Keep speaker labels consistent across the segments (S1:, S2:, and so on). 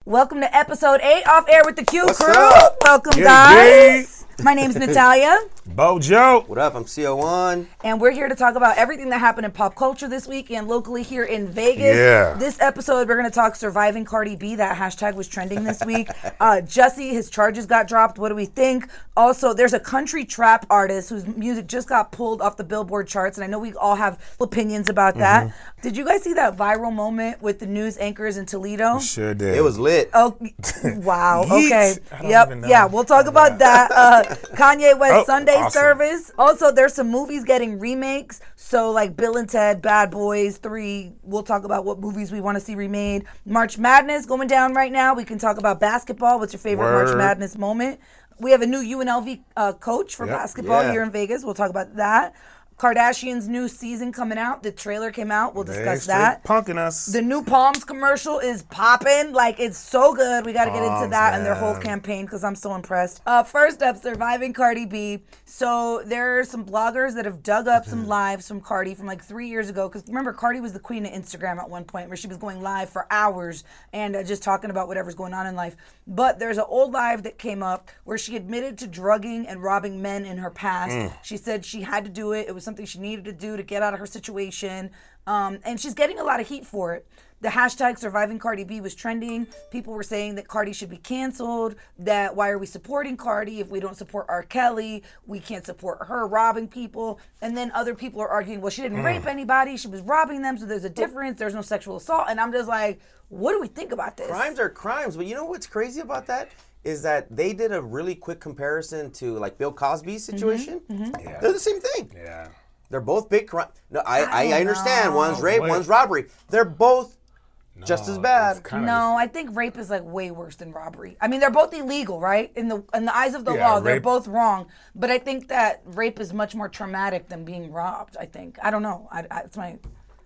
S1: Welcome to episode 8 Off Air with the Q
S2: What's
S1: Crew.
S2: up?
S1: Welcome,
S2: Yeah,
S1: guys. My name's Natalia.
S2: Bojo. What up? I'm CO1.
S1: And we're here to talk about everything that happened in pop culture this week and locally here in Vegas.
S2: Yeah.
S1: This episode, we're going to talk surviving Cardi B. That hashtag was trending this week. Jussie, his charges got dropped. What do we think? Also, there's a country trap artist whose music just got pulled off the Billboard charts. And I know we all have opinions about that. Did you guys see that viral moment with the news anchors in Toledo?
S2: Sure did.
S3: It was lit.
S1: Oh, wow.
S2: Yeet.
S1: Okay.
S2: I don't
S1: Yep.
S2: even know.
S1: Yeah, we'll talk about that. Kanye West Sunday
S2: awesome.
S1: service. Also, there's some movies getting remakes. So, like Bill and Ted, Bad Boys 3. We'll talk about what movies we want to see remade. March Madness going down right now. We can talk about basketball. What's your favorite March
S2: Word.
S1: Madness moment? We have a new UNLV coach for basketball here in Vegas. We'll talk about that. Kardashian's new season coming out. The trailer came out. We'll discuss that.
S2: Punking us.
S1: The new Palms commercial is popping. Like, it's so good. We got to get into
S2: Palms,
S1: that and their whole
S2: man.
S1: campaign because I'm so impressed. First up, surviving Cardi B. So there are some bloggers that have dug up some lives from Cardi from like 3 years ago. Because remember, Cardi was the queen of Instagram at one point where she was going live for hours and just talking about whatever's going on in life. But there's an old live that came up where she admitted to drugging and robbing men in her past. She said she had to do it. It was something she needed to do to get out of her situation. And she's getting a lot of heat for it. The hashtag surviving Cardi B was trending. People were saying that Cardi should be canceled, that why are we supporting Cardi if we don't support R. Kelly? We can't support her robbing people. And then other people are arguing, well, she didn't rape anybody. She was robbing them, so there's a difference. There's no sexual assault. And I'm just like, what do we think about this?
S3: Crimes are crimes, but you know what's crazy about that? Is that they did a really quick comparison to like Bill Cosby's situation.
S2: Yeah.
S3: They're the same thing.
S2: Yeah.
S3: They're both big crime. No,
S1: I
S3: I
S1: don't
S3: understand.
S1: know.
S3: One's rape,
S2: Wait.
S3: one's robbery. They're both just as bad.
S1: No, I think rape is like way worse than robbery. I mean, they're both illegal, right? In the eyes of the
S2: Yeah,
S1: law, they're
S2: rape-
S1: both wrong. But I think that rape is much more traumatic than being robbed. I think. I don't know. It's my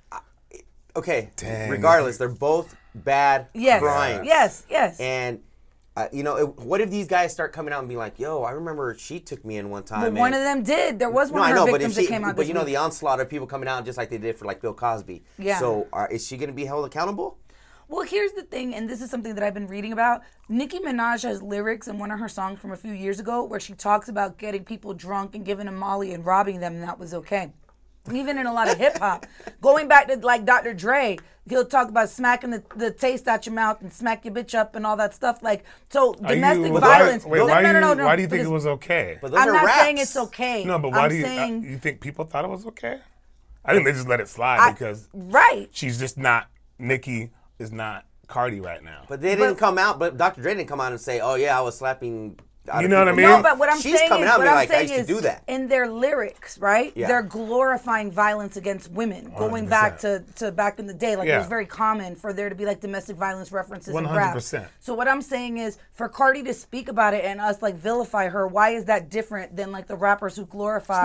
S3: Okay.
S2: Dang.
S3: Regardless, they're both bad crimes.
S1: Yes.
S3: And what if these guys start coming out and be like, "Yo, I remember she took me in one time."
S1: But one of them did. There was one
S3: No,
S1: of
S3: I
S1: her
S3: know, but
S1: victims
S3: if she,
S1: that came out
S3: but
S1: this
S3: you know
S1: week.
S3: the onslaught of people coming out just like they did for like Bill Cosby.
S1: Yeah.
S3: So is she going to be held accountable?
S1: Well, here's the thing, and this is something that I've been reading about. Nicki Minaj has lyrics in one of her songs from a few years ago where she talks about getting people drunk and giving them Molly and robbing them, and that was okay. Even in a lot of hip hop, going back to like Dr. Dre, he'll talk about smacking the taste out your mouth and smack your bitch up and all that stuff. Like, so domestic violence.
S2: Why do you think it was okay?
S3: But those
S1: I'm
S3: are
S1: not
S3: raps.
S1: saying it's okay.
S2: No, but why
S1: I'm
S2: do you
S1: saying,
S2: you think people thought it was okay? I think they just let it slide because
S1: right.
S2: she's just not Nicki is not Cardi right now.
S3: But they didn't come out. But Dr. Dre didn't come out and say, "Oh yeah, I was slapping."
S2: You know what I mean?
S1: No, but what I'm
S3: She's
S1: saying
S3: coming
S1: is,
S3: out and
S1: what
S3: be
S1: I'm
S3: like, "I
S1: saying
S3: used to
S1: is,
S3: do that."
S1: in their lyrics, right?
S3: Yeah.
S1: They're glorifying violence against women, going back to back in the day. Like, it was very common for there to be like domestic violence references in rap.
S2: 100%.
S1: So what I'm saying is, for Cardi to speak about it and us like vilify her, why is that different than like the rappers who glorify?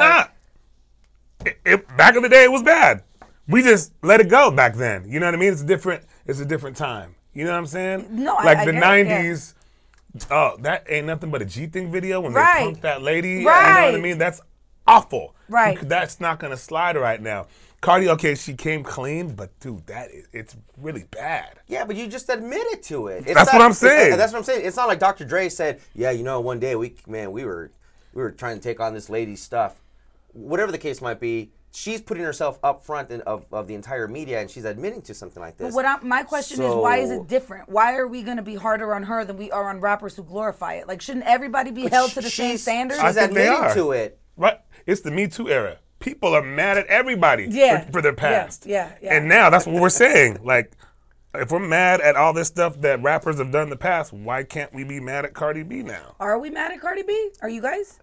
S2: It's not. Back in the day, it was bad. We just let it go back then. You know what I mean? It's a different time. You know what I'm saying?
S1: No,
S2: like
S1: I
S2: the
S1: get it,
S2: 90s. Oh, that ain't nothing but a G thing video when
S1: Right.
S2: they punked that lady. You know
S1: Right.
S2: what I mean? That's awful.
S1: Right.
S2: That's not gonna slide right now. Cardi, okay, she came clean, but dude, it's really bad.
S3: Yeah, but you just admitted to it.
S2: That's what I'm saying.
S3: That's what I'm saying. It's not like Dr. Dre said, "Yeah, you know, one day we were trying to take on this lady's stuff." Whatever the case might be, she's putting herself up front of the entire media, and she's admitting to something like this.
S1: My question is, why is it different? Why are we going to be harder on her than we are on rappers who glorify it? Like, shouldn't everybody be held to the same standards?
S2: I
S3: She's
S2: think they
S3: admitting
S2: are.
S3: to it.
S2: Right? It's the Me Too era. People are mad at everybody for their past.
S1: Yeah.
S2: And now that's what we're saying. Like, if we're mad at all this stuff that rappers have done in the past, why can't we be mad at Cardi B now?
S1: Are we mad at Cardi B? Are you guys?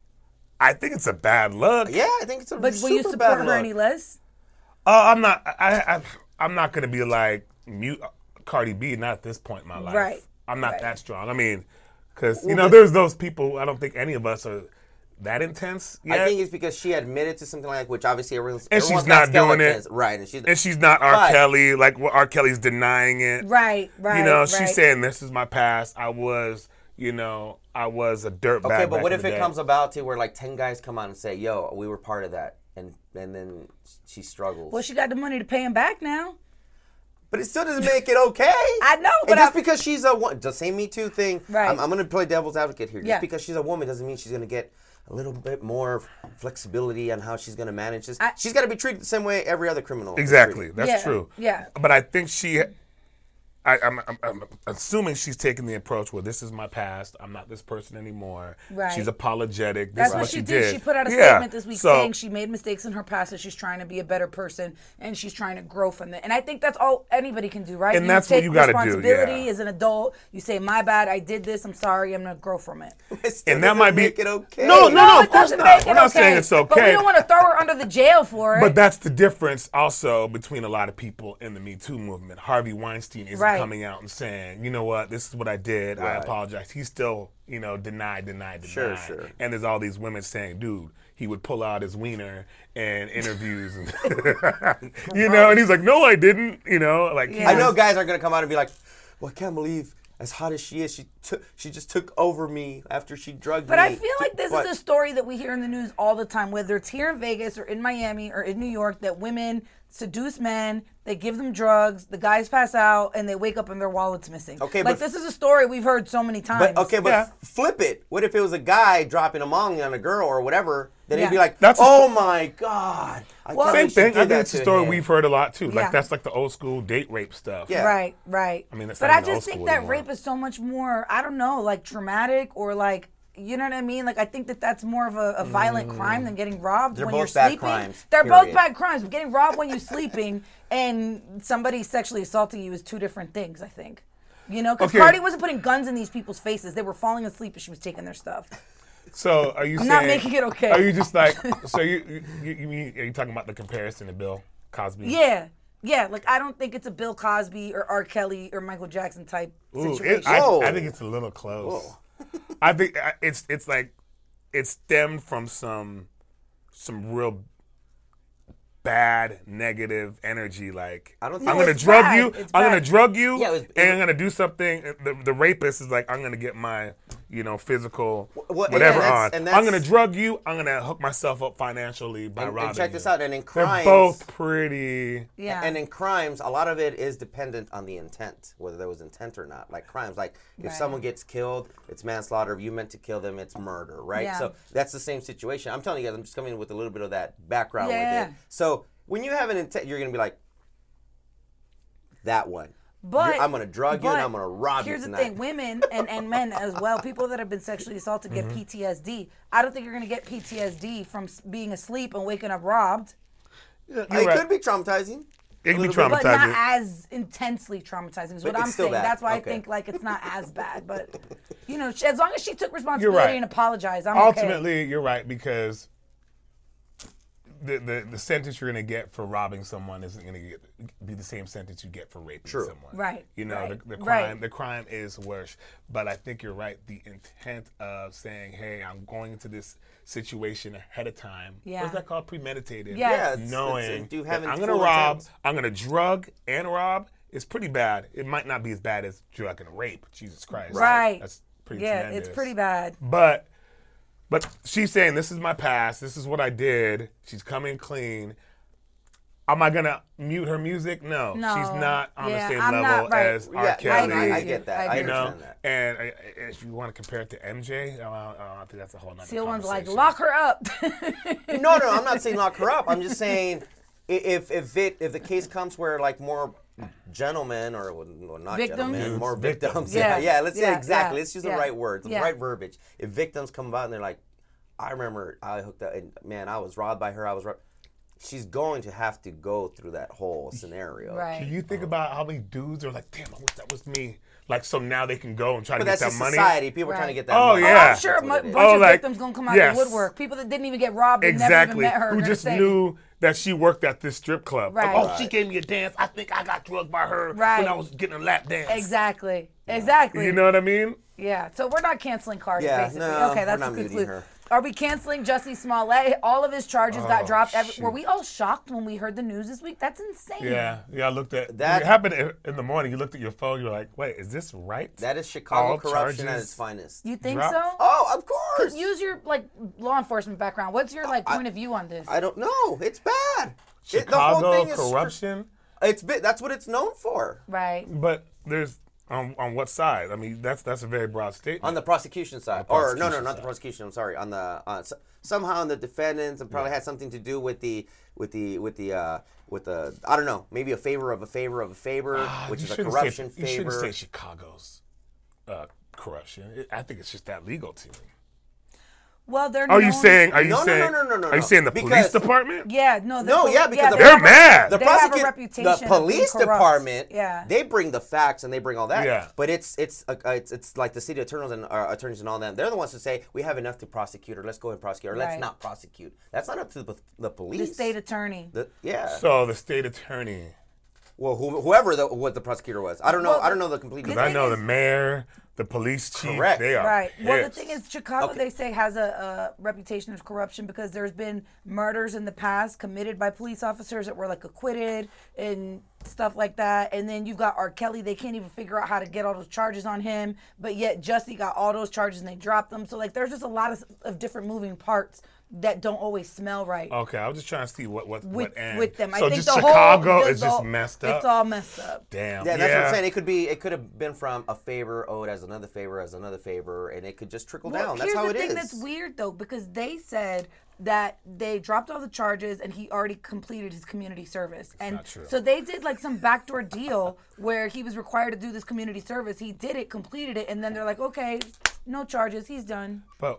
S2: I think it's a bad look.
S3: Yeah, I think it's a
S1: But
S3: super
S1: will you
S3: bad
S1: support her
S3: look.
S1: any less?
S2: I'm not. I'm not gonna be like mute Cardi B. Not at this point in my life.
S1: Right.
S2: I'm not
S1: Right.
S2: that strong. I mean, because there's those people. I don't think any of us are that intense yet.
S3: I think it's because she admitted to something like, which obviously everyone's
S2: And she's
S3: got
S2: not doing
S3: skeletons.
S2: it.
S3: Right,
S2: and she's not R.
S3: But-
S2: Kelly. Like R. Kelly's denying it.
S1: Right.
S2: You know, she's saying this is my past. I was a dirtbag.
S3: Okay, but
S2: back
S3: what
S2: in
S3: if
S2: the
S3: it
S2: day.
S3: comes about to where like 10 guys come out and say, "Yo, we were part of that," and then she struggles.
S1: Well, she got the money to pay him back now.
S3: But it still doesn't make it okay.
S1: I know,
S3: And
S1: but
S3: just because she's a woman, the same Me Too thing.
S1: Right.
S3: I'm going to play devil's advocate here.
S1: Yeah.
S3: Just because she's a woman doesn't mean she's going to get a little bit more flexibility on how she's going to manage this. She's got to be treated the same way every other criminal. is
S2: Exactly.
S3: treated.
S2: That's
S1: Yeah,
S2: true.
S1: yeah.
S2: But I think I'm assuming she's taking the approach where this is my past. I'm not this person anymore.
S1: Right.
S2: She's apologetic. This
S1: That's
S2: is
S1: what
S2: what
S1: she did. She put out a
S2: Yeah.
S1: statement this week
S2: So-
S1: saying she made mistakes in her past and she's trying to be a better person and she's trying to grow from it. And I think that's all anybody can do, right?
S2: And that's what
S1: take
S2: you gotta do,
S1: responsibility
S2: yeah.
S1: as an adult. You say, my bad, I did this, I'm sorry, I'm going to grow from it.
S3: It still
S2: And that
S3: doesn't
S2: might be
S3: make it okay.
S2: No,
S1: it
S2: of course
S1: doesn't
S2: not.
S1: make it
S2: We're not
S1: okay.
S2: saying it's
S1: But we
S2: okay.
S1: don't want to throw her under the jail for it.
S2: But that's the difference also between a lot of people in the Me Too movement. Harvey Weinstein isn't
S1: Right.
S2: coming out and saying, you know what, this is what I did. I
S3: Right.
S2: apologize. He's still, denied.
S3: Sure, sure.
S2: And there's all these women saying, dude, he would pull out his wiener in interviews. And and he's like, no, I didn't.
S1: Yeah.
S3: I know guys aren't going to come out and be like, well, I can't believe as hot as she is, she just took over me after she drugged
S1: But
S3: me.
S1: I feel like this is a story that we hear in the news all the time, whether it's here in Vegas or in Miami or in New York, that women seduce men, they give them drugs, the guys pass out, and they wake up and their wallet's missing.
S3: Okay,
S1: like
S3: but-
S1: this is a story we've heard so many times.
S3: But
S2: Yeah.
S3: flip it. What if it was a guy dropping a mong on a girl or whatever? Then he'd be
S1: Yeah.
S3: like,
S2: That's a
S3: oh my God. I
S1: Well,
S3: can't
S2: Same
S3: believe she
S2: thing.
S3: did
S2: I think
S3: that
S2: it's a
S3: to
S2: story
S3: him.
S2: we've heard a lot too.
S1: Yeah.
S2: Like that's like the old school date rape stuff.
S3: Yeah.
S1: Right.
S2: I mean, it's
S1: but
S2: not
S1: I
S2: even old
S1: just think
S2: school
S1: that
S2: anymore.
S1: rape is so much more, I don't know, like traumatic or like, you know what I mean? Like I think that's more of a violent crime than getting robbed
S3: They're
S1: when you're
S3: both bad
S1: sleeping.
S3: crimes,
S1: They're
S3: period.
S1: both bad crimes. But getting robbed when you're sleeping and somebody sexually assaulting you is two different things, I think. Because
S2: Okay.
S1: Cardi wasn't putting guns in these people's faces. They were falling asleep as she was taking their stuff.
S2: So are you
S1: I'm
S2: saying?
S1: not making it okay.
S2: Are you just like? So you mean? Are you talking about the comparison to Bill Cosby?
S1: Yeah. Yeah, like I don't think it's a Bill Cosby or R. Kelly or Michael Jackson type
S2: Ooh,
S1: situation.
S2: I think it's a little close. I think it's like it stemmed from some real bad negative energy. Like
S3: I don't think
S2: I'm gonna
S1: it's
S2: drug
S1: bad.
S2: you.
S1: It's
S2: I'm gonna
S1: bad.
S2: drug you,
S3: Yeah,
S2: and I'm gonna do something. The rapist is like, I'm gonna get my physical
S3: Well,
S2: whatever
S3: and
S2: on.
S3: that's-
S2: I'm gonna drug you. I'm gonna hook myself up financially by robbing
S3: And check
S2: you.
S3: this out. And in
S2: They're
S3: crimes,
S2: both pretty.
S1: Yeah.
S3: And in crimes, a lot of it is dependent on the intent, whether there was intent or not. Like crimes, like if
S1: Right.
S3: someone gets killed, it's manslaughter. If you meant to kill them, it's murder, right?
S1: Yeah.
S3: So that's the same situation. I'm telling you guys, I'm just coming with a little bit of that background
S1: Yeah.
S3: with it. So when you have an intent, you're gonna be like, that one.
S1: But
S3: I'm gonna drug you and
S1: but
S3: I'm gonna rob you
S1: here's
S3: tonight.
S1: the thing: women and men as well, people that have been sexually assaulted get
S2: Mm-hmm.
S1: PTSD. I don't think you're gonna get PTSD from being asleep and waking up robbed,
S2: You're
S3: It
S2: right.
S3: could be traumatizing.
S2: It can be
S3: little bit.
S1: but not
S2: traumatizing.
S1: as intensely traumatizing. Is what
S3: But it's
S1: I'm
S3: still
S1: saying.
S3: bad.
S1: That's why
S3: Okay.
S1: I think like it's not as bad. But as long as she took responsibility
S2: right.
S1: and apologized, I'm
S2: Ultimately, you're right because the sentence you're going to get for robbing someone isn't going to be the same sentence you get for raping
S3: True.
S2: someone.
S1: Right,
S2: You know,
S1: right,
S2: the crime
S1: right.
S2: the crime is worse. But I think you're right. The intent of saying, "Hey, I'm going into this situation ahead of time."
S1: Yeah.
S2: What's that called? Premeditated.
S1: Yes.
S3: Yeah, it's-
S2: Knowing
S3: do you
S2: that
S3: have
S2: I'm
S3: it
S2: going to
S3: full
S2: rob,
S3: intent?
S2: I'm going to drug and rob. It's pretty bad. It might not be as bad as drug and rape. Jesus Christ.
S1: Right.
S2: That's pretty
S1: Yeah,
S2: tremendous.
S1: it's pretty bad.
S2: But she's saying, this is my past. This is what I did. She's coming clean. Am I going to mute her music? No.
S1: No.
S2: She's not on
S1: Yeah,
S2: the same
S1: I'm
S2: level
S1: not, right.
S2: as R.
S3: Yeah,
S2: Kelly.
S1: agree
S3: I
S1: with you.
S3: get that.
S1: I
S3: I
S2: You know,
S3: understand that.
S2: and if you want to compare it to MJ, I think that's a whole nother
S1: Seal one's like,
S2: conversation.
S1: lock her up.
S3: No, I'm not saying lock her up. I'm just saying if the case comes where like more gentlemen or well, not
S1: Victims?
S3: gentlemen, more
S2: Victims.
S3: victims.
S1: Yeah.
S3: Yeah, let's say
S1: Yeah,
S3: exactly.
S1: yeah,
S3: Let's use
S1: yeah,
S3: the right words,
S1: yeah.
S3: the right verbiage. If victims come about and they're like, I remember I hooked up and man, I was robbed by her. I was robbed. She's going to have to go through that whole scenario.
S1: Right.
S2: Can you think about how many dudes are like, damn, I wish that was me. Like, so now they can go and try
S3: But
S2: to get
S3: that's
S2: that
S3: just
S2: money.
S3: society. People are
S1: Right.
S3: trying to get that
S2: Oh,
S3: money.
S2: yeah.
S1: I'm sure a
S3: That's what it is.
S1: bunch
S2: Oh,
S1: of
S2: like,
S1: victims gonna come out
S2: yes.
S1: the woodwork. People that didn't even get robbed and
S2: Exactly.
S1: never even met her.
S2: Who
S1: gonna
S2: just
S1: say,
S2: knew that she worked at this strip club.
S1: Right.
S2: Like, oh, she gave me a dance. I think I got drugged by her
S1: Right.
S2: when I was getting a lap dance.
S1: Exactly. Exactly.
S2: You know what I mean?
S1: Yeah. So we're not canceling Cardi,
S3: Yeah,
S1: basically.
S3: no,
S1: Okay,
S3: we're
S1: that's
S3: not
S1: a
S3: muting
S1: conclusion.
S3: her.
S1: Are we canceling Jussie Smollett? All of his charges got dropped.
S2: shoot.
S1: Were we all shocked when we heard the news this week? That's insane.
S2: Yeah. I looked at
S3: That-
S2: It happened in the morning. You looked at your phone. You were like, wait, is this right?
S3: That is Chicago
S2: All
S3: corruption at
S2: charges
S3: its finest.
S1: You think
S2: Dropped.
S1: so?
S3: Oh, of course.
S1: Use your law enforcement background. What's your point of view on this?
S3: I don't know. It's bad. The whole
S2: Chicago
S3: thing is
S2: corruption.
S3: That's what it's known for.
S1: Right.
S2: But there's on what side? I mean, that's a very broad statement.
S3: On the prosecution side,
S2: On the
S3: or no,
S2: prosecution
S3: not the
S2: side.
S3: prosecution. I'm sorry. On the somehow on the defendants, and probably had something to do with the I don't know, maybe a favor of a favor of a favor, which
S2: You
S3: is a
S2: shouldn't
S3: corruption
S2: You shouldn't say
S3: favor.
S2: Chicago's corruption. I think it's just that legal to me.
S1: Well, they're
S2: Are you
S1: known-
S2: saying? Are you
S3: No, no,
S2: saying?
S3: no, no, no,
S2: Are you
S3: no.
S2: saying the
S3: Because-
S2: police department?
S1: Yeah, no.
S3: No, yeah, because
S2: They're mad.
S3: The
S1: They have a
S3: prosecutor,
S1: reputation
S3: the
S1: of being
S3: police
S1: corrupt.
S3: department,
S1: Yeah.
S3: they bring the facts and they bring all that.
S2: Yeah.
S3: But it's like the city attorneys and all them. They're the ones who say we have enough to prosecute, or let's go and prosecute, or let's
S1: Right.
S3: not prosecute. That's not up to the police.
S1: The state attorney.
S3: Yeah.
S2: So the state attorney.
S3: Well, whoever what the prosecutor was, I don't know.
S1: Well,
S3: I don't know the complete.
S2: Because
S1: The
S2: I
S1: thing
S2: know
S1: is-
S2: the mayor, the police chief.
S3: Correct.
S2: They are
S1: Right. Well, the
S2: pissed.
S1: thing is, Chicago,
S3: Okay.
S1: they say, has a reputation of corruption because there's been murders in the past committed by police officers that were like acquitted and stuff like that. And then you've got R. Kelly. They can't even figure out how to get all those charges on him, but yet Jussie got all those charges and they dropped them. So like, there's just a lot of different moving parts that don't always smell right.
S2: Okay, I was just trying to see what end.
S1: With them,
S2: So
S1: I think
S2: just
S1: the
S2: Chicago
S1: whole,
S2: is just messed up.
S1: It's all messed up.
S2: Damn.
S3: Yeah, that's what I'm saying. It could have been from a favor owed as another favor, and it could just trickle down. That's how it is.
S1: Here's the thing that's weird though, because they said that they dropped all the charges and he already completed his community service. And
S2: not true.
S1: so they did like some backdoor deal where he was required to do this community service. He did it, completed it, and then they're like, okay, no charges, he's done.
S2: But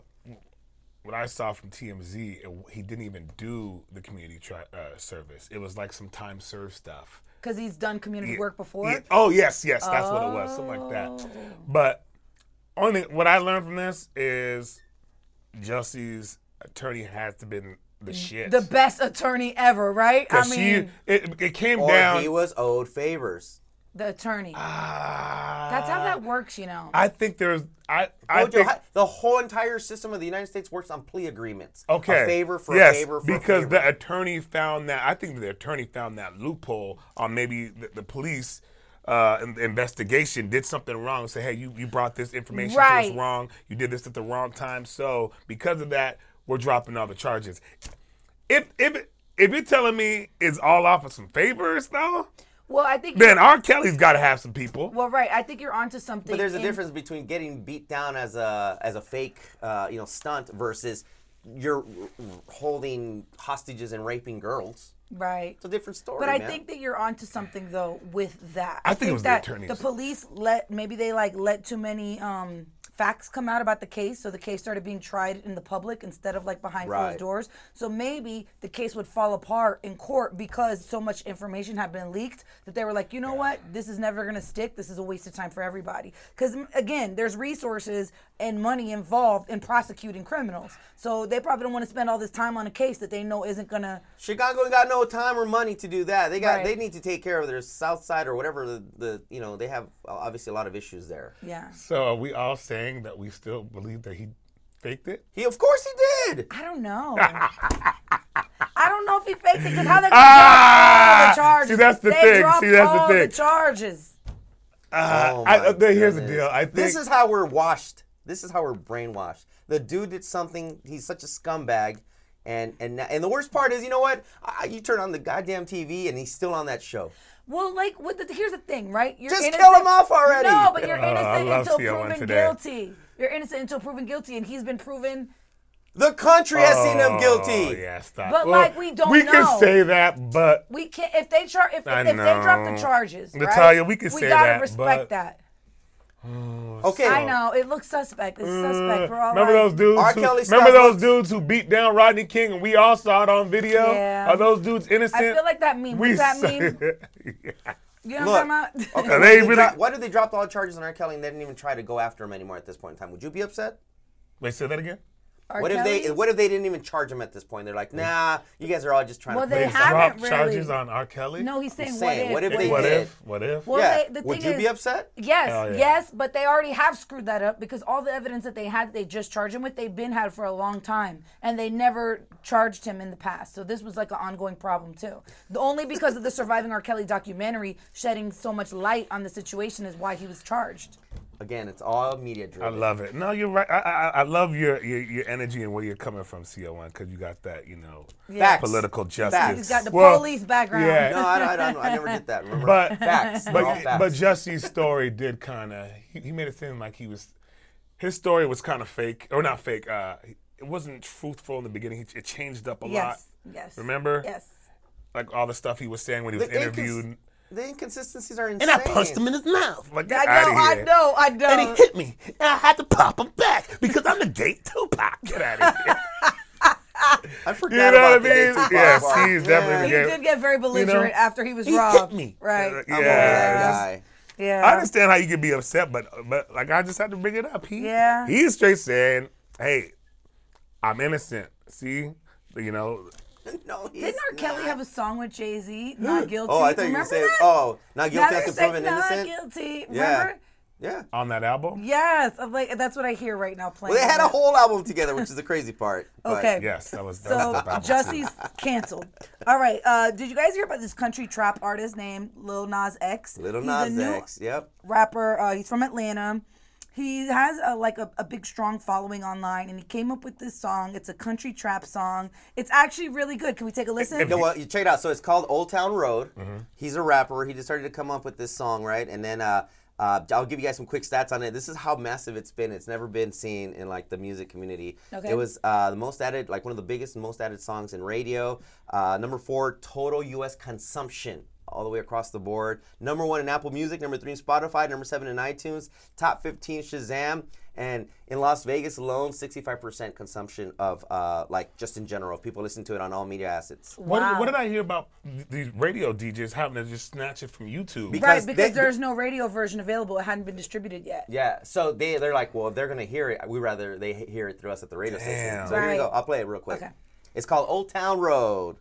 S2: what I saw from TMZ, he didn't even do the community service. It was like some time served stuff.
S1: Because he's done community work before.
S2: Yeah. Oh yes, that's what it was, something like that. But only what I learned from this is Jussie's attorney has to been the shit.
S1: The best attorney ever, right? I
S2: 'Cause
S1: mean,
S2: it came
S3: Or
S2: down.
S3: he was owed favors.
S1: the attorney.
S2: Ah,
S1: That's how that works, you know.
S2: I think there's. I
S3: Told you,
S2: think.
S3: the whole entire system of the United States works on plea agreements.
S2: Okay.
S3: A favor for
S2: yes,
S3: a favor for
S2: because
S3: a favor.
S2: the attorney found that. I think the attorney found that loophole on maybe the police investigation did something wrong. Say, hey, you brought this information to
S1: Right.
S2: us wrong. You did this at the wrong time. So because of that, we're dropping all the charges. If you're telling me it's all off of some favors though,
S1: Well, I think.
S2: then R. Kelly's got to have some people.
S1: Well, right. I think you're onto something.
S3: But there's a
S1: in-
S3: difference between getting beat down as a fake stunt versus you're holding hostages and raping girls.
S1: Right.
S3: It's a different story.
S1: But I
S3: man.
S1: think that you're onto something though with that.
S2: I think it was the
S1: that
S2: attorneys.
S1: the police let too many facts come out about the case, so the case started being tried in the public instead of like behind
S3: Right.
S1: closed doors. So maybe the case would fall apart in court because so much information had been leaked that they were like, you know what, this is never gonna stick. This is a waste of time for everybody. Because again, there's resources and money involved in prosecuting criminals, so they probably don't want to spend all this time on a case that they know isn't gonna.
S3: Chicago ain't got no time or money to do that.
S1: Right.
S3: They need to take care of their South Side or whatever they have obviously a lot of issues there.
S1: Yeah.
S2: So are we all saying that we still believe that he faked it?
S3: Of course he did.
S1: I don't know. I don't know if he faked it because how they gonna drop all the charges?
S2: See, that's the
S1: they
S2: thing.
S1: dropped
S2: See, that's the
S1: all
S2: thing.
S1: the charges.
S3: Oh my
S2: Here's the
S3: goodness.
S2: deal. I think
S3: This is how we're washed. This is how we're brainwashed. The dude did something. He's such a scumbag. And the worst part is, you know what? You turn on the goddamn TV and he's still on that show.
S1: Well, like, here's the thing, right? You're
S3: Just
S1: innocent.
S3: kill him off already.
S1: No, but you're
S2: I
S1: innocent
S2: love
S1: until
S2: CO1
S1: proven
S2: today.
S1: guilty. You're innocent until proven guilty, and he's been proven.
S3: The country has seen him
S2: Oh,
S3: guilty.
S2: yeah, stop.
S1: But, like, we don't
S2: We
S1: know.
S2: can say that, but
S1: We can't if they if
S2: I
S1: they drop the
S2: know.
S1: charges.
S2: Natalia,
S1: right?
S2: we can say
S1: gotta
S2: that,
S1: respect
S2: but-
S1: that.
S3: Okay.
S1: I know it looks suspect. It's suspect. We're all
S2: remember
S1: like,
S2: those dudes?
S3: R.
S2: Who,
S3: Kelly
S2: remember
S3: Scott
S2: those
S3: Brooks.
S2: dudes who beat down Rodney King, and we all saw it on video?
S1: Yeah.
S2: Are those dudes innocent?
S1: I feel like that meme. What's that meme?
S2: Yeah.
S1: You know
S3: Look,
S1: what I'm talking about?
S3: Okay,
S2: They really-
S3: why did they drop all the charges on R. Kelly and they didn't even try to go after him anymore at this point in time? Would you be upset?
S2: Wait, say that again?
S1: R.
S3: What
S1: Kelly?
S3: if they didn't even charge him at this point? They're like, nah, you guys are all just trying
S1: Well,
S3: to
S1: they
S3: play
S1: haven't
S2: Drop
S1: really.
S2: charges on R. Kelly?
S1: No, he's saying,
S3: saying,
S1: what if?
S3: what if they
S2: What
S3: did?
S2: if? What if?
S1: Well,
S3: Yeah.
S1: the
S3: Would
S1: thing
S3: you be
S1: is-
S3: upset?
S1: Yes,
S2: Hell yeah.
S1: yes, but they already have screwed that up because all the evidence that they just charged him with, they've been had for a long time, and they never charged him in the past. So this was like an ongoing problem too. Only because of the Surviving R. Kelly documentary shedding so much light on the situation is why he was charged.
S3: Again, it's all media
S2: I
S3: driven.
S2: love it. No, you're right. I love your energy and where you're coming from, CO1, because you got that,
S3: Facts.
S2: political justice.
S3: Facts.
S1: He's got the
S2: Well,
S1: police background.
S2: yeah.
S3: No, I never did that. Remember?
S2: But
S3: Facts. They're all facts.
S2: but Jesse's story did kind of he made it seem like his story was kind of fake, or not fake. It wasn't truthful in the beginning. It changed up a lot.
S1: Yes.
S2: Remember?
S1: Yes.
S2: Like all the stuff he was saying when he was
S3: The
S2: interviewed.
S3: The inconsistencies are insane.
S2: And I punched him in his mouth. Like, get
S1: I
S2: outta here.
S1: know.
S2: And he hit me. And I had to pop him back because I'm the gay Tupac. Get out of here.
S3: I forgot
S2: You know what I
S3: about the
S2: mean?
S3: Tupac
S2: Yes,
S3: part.
S2: he's definitely
S1: He
S2: the gay.
S1: did get very belligerent after he was robbed.
S2: Hit me.
S1: Right.
S3: I'm over that
S2: Yeah.
S3: guy.
S1: Yeah.
S2: I understand how you can be upset, but like I just had to bring it up.
S1: Yeah.
S2: He's straight saying, "Hey, I'm innocent." See,
S3: No, he's
S1: Didn't R. Kelly
S3: not.
S1: have a song with Jay-Z, Not Guilty?
S3: Oh, I thought you were
S1: Remember
S3: saying,
S1: that?
S3: not guilty
S1: Now
S3: after
S1: they say
S3: proven
S1: Not
S3: innocent.
S1: Guilty.
S3: Yeah.
S1: Remember?
S3: Yeah.
S2: on that album.
S1: Yes. I'm like, that's what I hear right now playing.
S3: Well, they had a
S1: on
S3: whole album together, which is the crazy part. But
S1: Okay.
S2: Yes, that was
S1: So
S2: the album.
S1: Jesse's canceled. All right. Did you guys hear about this country trap artist named Lil Nas X?
S3: Little
S1: He's
S3: Nas
S1: a new
S3: X, yep.
S1: rapper. He's from Atlanta. He has a big, strong following online, and he came up with this song. It's a country trap song. It's actually really good. Can we take a listen?
S3: No, well, you check it out. So it's called Old Town Road.
S2: Mm-hmm.
S3: He's a rapper. He just started to come up with this song, right? And then I'll give you guys some quick stats on it. This is how massive it's been. It's never been seen in like the music community.
S1: Okay.
S3: It was the most added, like one of the biggest and most added songs in radio. Number 4, total U.S. consumption. All the way across the board. Number 1 in Apple Music, number 3 in Spotify, number 7 in iTunes, top 15 Shazam, and in Las Vegas alone, 65% consumption of like just in general. People listen to it on all media assets.
S1: Wow.
S2: What did I hear about these radio DJs having to just snatch it from YouTube?
S1: Right, because
S3: they-
S1: there's no radio version available. It hadn't been distributed yet.
S3: Yeah, so they're like, well, if they're gonna hear it, we rather they hear it through us at the radio station.
S2: Damn.
S3: So here
S1: Right.
S3: you go. I'll play it real quick.
S1: Okay.
S3: It's called Old Town Road.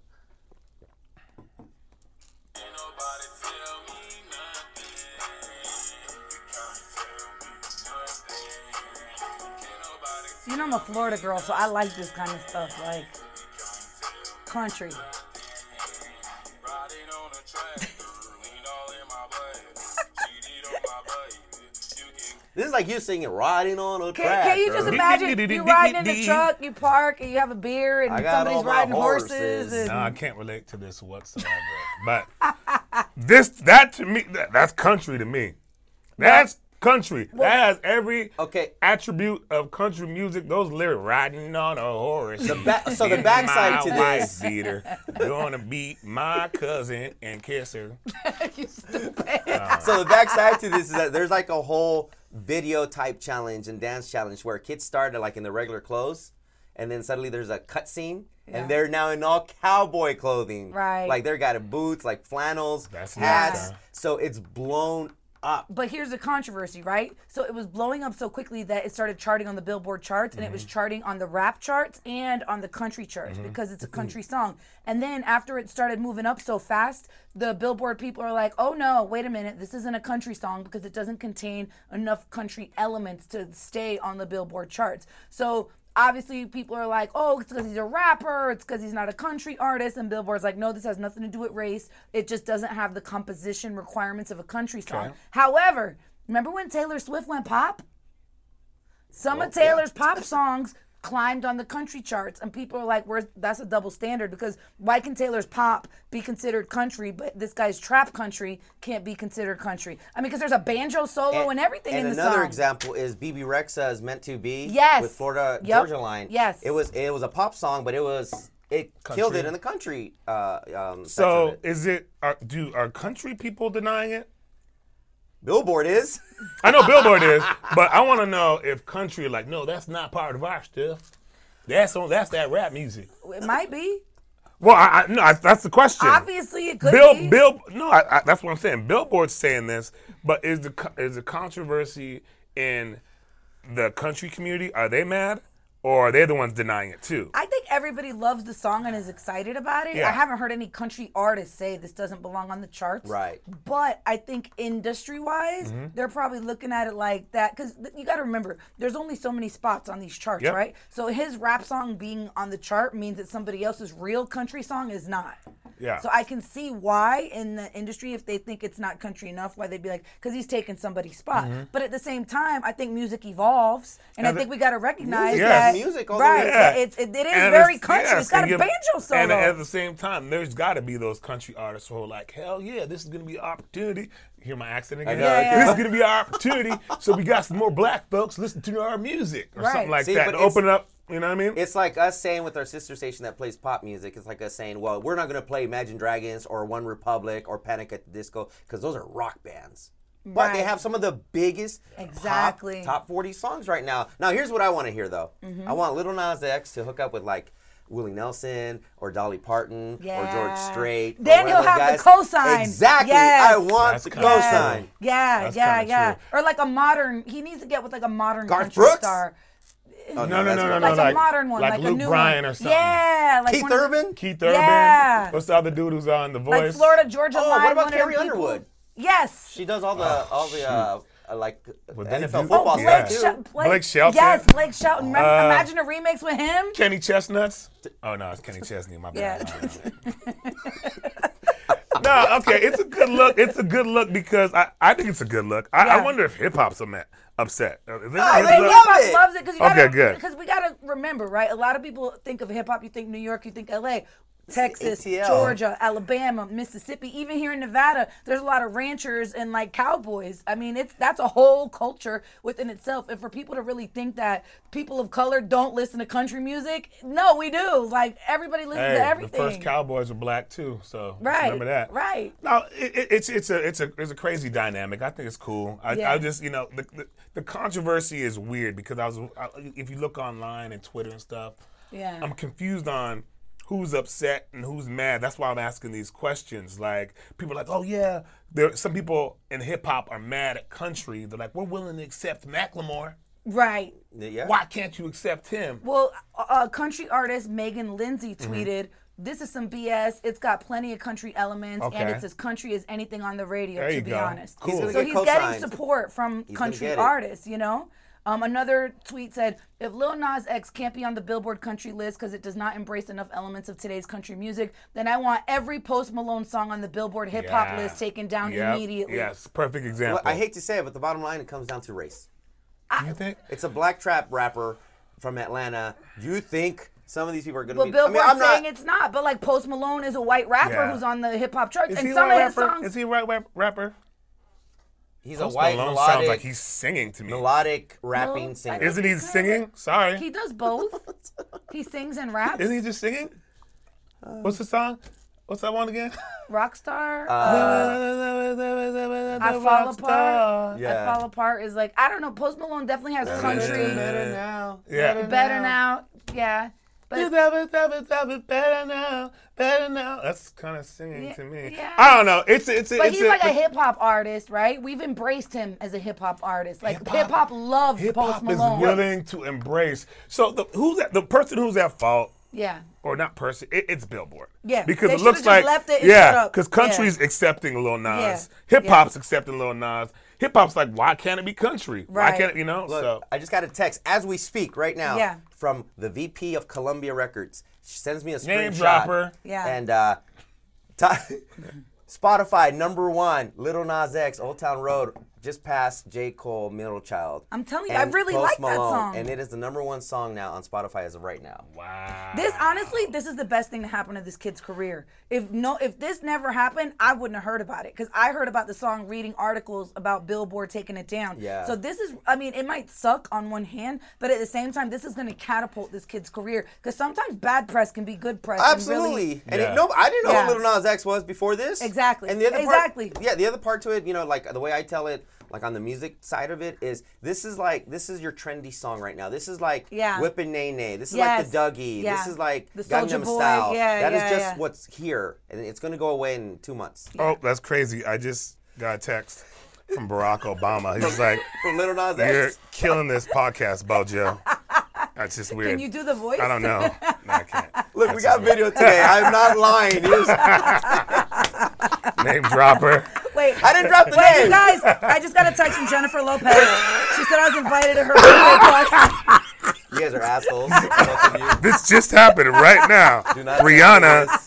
S1: You know I'm a Florida girl, so I like this kind of stuff, like country.
S3: This is like you singing "Riding on a
S1: Can
S3: Tractor."
S1: you just imagine you riding in the truck, you park, and you have a beer, and
S3: I got all
S1: somebody's
S3: my
S1: riding
S3: horses.
S1: horses. And
S2: No, I can't relate to this whatsoever. But that to me, that's country to me. That's country. That has every
S3: Okay.
S2: attribute of country music. Those lyrics, riding on a horse.
S3: So the
S2: in
S3: backside
S2: my
S3: to
S2: wife
S3: this-
S2: beater, gonna beat my cousin and kiss her.
S1: you stupid.
S3: So the backside to this is that there's like a whole video type challenge and dance challenge where kids started like in their regular clothes, and then suddenly there's a cut scene,
S1: Yeah.
S3: and they're now in all cowboy clothing.
S1: Right.
S3: Like they're got boots, like flannels,
S2: That's
S3: hats.
S2: nice, huh?
S3: So it's blown up.
S1: But here's the controversy, right? So it was blowing up so quickly that it started charting on the Billboard charts, and it was charting on the rap charts and on the country charts because it's a country song. And then after it started moving up so fast, the Billboard people are like, oh no, wait a minute, this isn't a country song because it doesn't contain enough country elements to stay on the Billboard charts. So obviously people are like, oh, it's because he's a rapper, it's because he's not a country artist, and Billboard's like, no, this has nothing to do with race. It just doesn't have the composition requirements of a country song.
S2: Okay.
S1: However, remember when Taylor Swift went pop? Some of Taylor's pop songs climbed on the country charts, and people are like, that's a double standard, because why can Taylor's pop be considered country, but this guy's trap country can't be considered country? I mean, because there's a banjo solo and everything in the song.
S3: And another example is BB Rexha's "Meant to Be"
S1: Yes.
S3: with Florida
S1: Yep.
S3: Georgia Line.
S1: Yes.
S3: It was a pop song, but it killed it in the country. section of
S2: So
S3: it.
S2: is it? Are country people denying it?
S3: Billboard is.
S2: I know Billboard is, but I want to know if country like, no, that's not part of our stuff. That's that rap music.
S1: It might be.
S2: Well, that's the question.
S1: Obviously, it could be.
S2: That's what I'm saying. Billboard's saying this, but is the controversy in the country community? Are they mad, or are they the ones denying it too?
S1: I think everybody loves the song and is excited about it.
S2: Yeah.
S1: I haven't heard any country artists say this doesn't belong on the charts.
S3: Right.
S1: But I think industry-wise, they're probably looking at it like that. Because you got to remember, there's only so many spots on these charts,
S2: Yep.
S1: right? So his rap song being on the chart means that somebody else's real country song is not.
S2: Yeah.
S1: So I can see why in the industry, if they think it's not country enough, why they'd be like, because he's taking somebody's spot. But at the same time, I think music evolves, and I think we got to recognize
S3: Music
S1: that.
S3: is music all the
S1: right.
S3: way.
S1: Yeah. It is
S2: And
S1: very
S2: it's-
S1: country.
S2: yes,
S1: It's got a
S2: and
S1: banjo solo.
S2: And at the same time, there's got to be those country artists who are like, hell yeah, this is going to be an opportunity. Hear my accent again?
S3: know,
S1: Yeah,
S2: This
S1: yeah.
S2: is going to be our opportunity. So we got some more black folks listen to our music or
S1: Right.
S2: something like
S3: See,
S2: that.
S3: but
S2: To
S3: it's-
S2: open it up, you know what I mean?
S3: It's like us saying with our sister station that plays pop music, it's like us saying, well, we're not going to play Imagine Dragons or One Republic or Panic at the Disco because those are rock bands. But they
S1: Right.
S3: have some of the biggest
S1: Exactly.
S3: top 40 songs right now. Now, here's what I want to hear, though.
S1: Mm-hmm.
S3: I want Lil Nas X to hook up with, like, Willie Nelson or Dolly Parton or George
S1: Yeah.
S3: Strait. or
S1: Then
S3: one
S1: he'll
S3: of those
S1: have the
S3: guys.
S1: cosign.
S3: Exactly.
S1: Yes.
S3: I want
S2: That's
S3: the
S2: kinda
S3: cosign.
S2: true.
S1: Yeah,
S2: That's
S1: yeah,
S2: kinda
S1: yeah.
S2: true.
S1: Or like a modern. He needs to get with like a modern
S3: Garth
S1: country
S3: Brooks?
S1: star.
S3: Oh,
S2: No,
S3: that's good.
S1: Like,
S2: like
S1: a modern one, like, a
S2: Luke
S1: new
S2: Bryan
S1: one.
S2: or something.
S1: Yeah, like
S3: Keith
S1: one of the-
S3: Urban?
S2: Keith Urban.
S1: Yeah.
S2: What's the other dude who's on The Voice?
S1: like Florida Georgia
S3: Oh,
S1: Line.
S3: what about
S1: one of them
S3: Carrie
S1: people.
S3: Underwood?
S1: Yes.
S3: She does all the like
S2: Would they
S3: NFL
S2: do-
S3: football
S2: Oh,
S3: stuff,
S2: Blake
S3: too.
S2: Blake Shelton?
S1: Yes, Blake Shelton. Imagine a remix with him.
S2: Kenny Chestnuts? Oh no, it's Kenny Chesney. My bad. No, okay, it's a good look. It's a good look because I think it's a good look. I
S1: Yeah.
S2: wonder if hip hop's upset.
S3: they
S2: Hip-hop-
S3: love
S1: Hip-hop
S3: it.
S1: loves it because
S2: Okay, good.
S1: Because we gotta remember, right? A lot of people think of hip hop. You think New York. You think L.A. Texas,
S3: ATL.
S1: Georgia, Alabama, Mississippi, even here in Nevada, there's a lot of ranchers and like cowboys. I mean, that's a whole culture within itself. And for people to really think that people of color don't listen to country music, no, we do. Like everybody listens
S2: Hey,
S1: to
S2: the
S1: everything.
S2: first Cowboys were black too, so just
S1: right,
S2: remember that.
S1: right.
S2: No, it's a crazy dynamic. I think it's cool.
S1: Yeah.
S2: I just the controversy is weird because if you look online and Twitter and stuff,
S1: Yeah.
S2: I'm confused on who's upset and who's mad. That's why I'm asking these questions. Like people are like, oh yeah, some people in hip hop are mad at country. They're like, we're willing to accept Macklemore.
S1: Right.
S3: Yeah.
S2: Why can't you accept him?
S1: Well, country artist Megan Lindsay tweeted, "This is some BS. It's got plenty of country elements, and
S2: Okay.
S1: it's as country as anything on the radio."
S2: There
S1: to
S2: you
S1: be
S2: go.
S1: honest,
S2: Cool. He's
S3: gonna
S1: so
S3: get
S1: he's getting
S3: co-signed.
S1: support from
S3: gonna
S1: country
S3: get it.
S1: artists. You know. Another tweet said, "If Lil Nas X can't be on the Billboard country list because it does not embrace enough elements of today's country music, then I want every Post Malone song on the Billboard hip hop
S2: Yeah.
S1: list taken down
S2: Yep.
S1: immediately."
S2: Yes, perfect example.
S3: Well, I hate to say it, but the bottom line, it comes down to race.
S2: Do you think?
S3: It's a black trap rapper from Atlanta. You think some of these people are going to
S1: Well,
S3: be...
S1: Billboard's
S3: I'm
S1: saying
S3: not...
S1: it's not, but like Post Malone is a white rapper
S2: Yeah.
S1: who's on the hip hop charts,
S2: Is
S1: and
S2: he a
S1: some
S2: white
S1: of his
S2: rapper?
S1: songs.
S2: Is he a white rapper?
S3: He's a
S2: Post
S3: white
S2: Malone
S3: melodic,
S2: sounds like he's singing to me.
S3: melodic rapping
S1: No,
S3: singer.
S2: Isn't he singing? Sorry.
S1: He does both. He sings and raps.
S2: Isn't he just singing? What's the song? What's that one again?
S1: Rockstar.
S2: I
S1: I Fall Apart.
S3: Yeah.
S1: I Fall Apart is like, I don't know. Post Malone definitely has country.
S3: Better now.
S2: Yeah.
S1: Better now. Yeah. But
S2: Better now, better now. That's kind of singing
S1: Yeah,
S2: to me.
S1: yeah.
S2: I don't know. It's
S1: but he's like a hip hop artist, right? We've embraced him as a hip hop artist. Like hip hop loves
S2: Hip
S1: Post
S2: hop is
S1: Malone.
S2: willing to embrace. So the person who's at fault,
S1: Yeah.
S2: or not person, it's Billboard.
S1: Yeah,
S2: because
S1: they
S2: it looks
S1: should've just
S2: like
S1: left it and shut
S2: yeah,
S1: up.
S2: because country's accepting Lil Nas,
S1: Yeah.
S2: hip hop's accepting Lil Nas. Hip hop's like, why can't it be country? Why
S1: Right.
S2: can't it? You know?
S3: Look,
S2: so
S3: I just got a text as we speak right now
S1: Yeah.
S3: from the VP of Columbia Records. She sends me a screenshot.
S2: Name dropper.
S1: Yeah.
S3: And Spotify #1, Lil Nas X, Old Town Road, just past J. Cole, Middle Child.
S1: I'm telling you, I
S3: and
S1: really
S3: Post
S1: like that
S3: Malone,
S1: song.
S3: And it is the #1 song now on Spotify as of right now.
S2: wow.
S1: This honestly, this is the best thing to happen to this kid's career. If this never happened, I wouldn't have heard about it because I heard about the song reading articles about Billboard taking it down.
S3: Yeah.
S1: So this is, I mean, it might suck on one hand, but at the same time, this is going to catapult this kid's career because sometimes bad press can be good press. and
S3: Absolutely.
S1: really-
S3: And
S2: Yeah.
S3: I didn't know
S1: Yeah.
S3: who Lil Nas X was before this.
S1: Exactly.
S3: And the other
S1: Exactly.
S3: part, yeah, the other part to it, you know, like the way I tell it, like on the music side of it, is this is your trendy song right now. This is like
S1: Yeah.
S3: Whippin' Nay Nay. This is
S1: Yes.
S3: like the Dougie.
S1: Yeah.
S3: This is like
S1: The Soulja
S3: Gangnam
S1: Boy.
S3: Style.
S1: Yeah,
S3: That is
S1: yeah,
S3: just
S1: yeah.
S3: what's here, and it's gonna go away in 2 months.
S2: Oh, that's crazy. I just got a text from Barack Obama. He's like,
S3: From Lil Nas
S2: you're
S3: X.
S2: killing this podcast, Bojo. That's just weird.
S1: Can you do the voice?
S2: I don't know. No, I can't.
S3: Look,
S2: That's
S3: we got
S2: just
S3: video today. I'm not lying.
S2: weird. Name dropper.
S1: Wait.
S3: I didn't drop the
S1: Wait,
S3: name.
S1: you guys, I just got a text from Jennifer Lopez. She said I was invited to her birthday party.
S3: You guys are assholes. Both of you.
S2: This just happened right now.
S3: Do not
S2: Rihanna
S3: do this.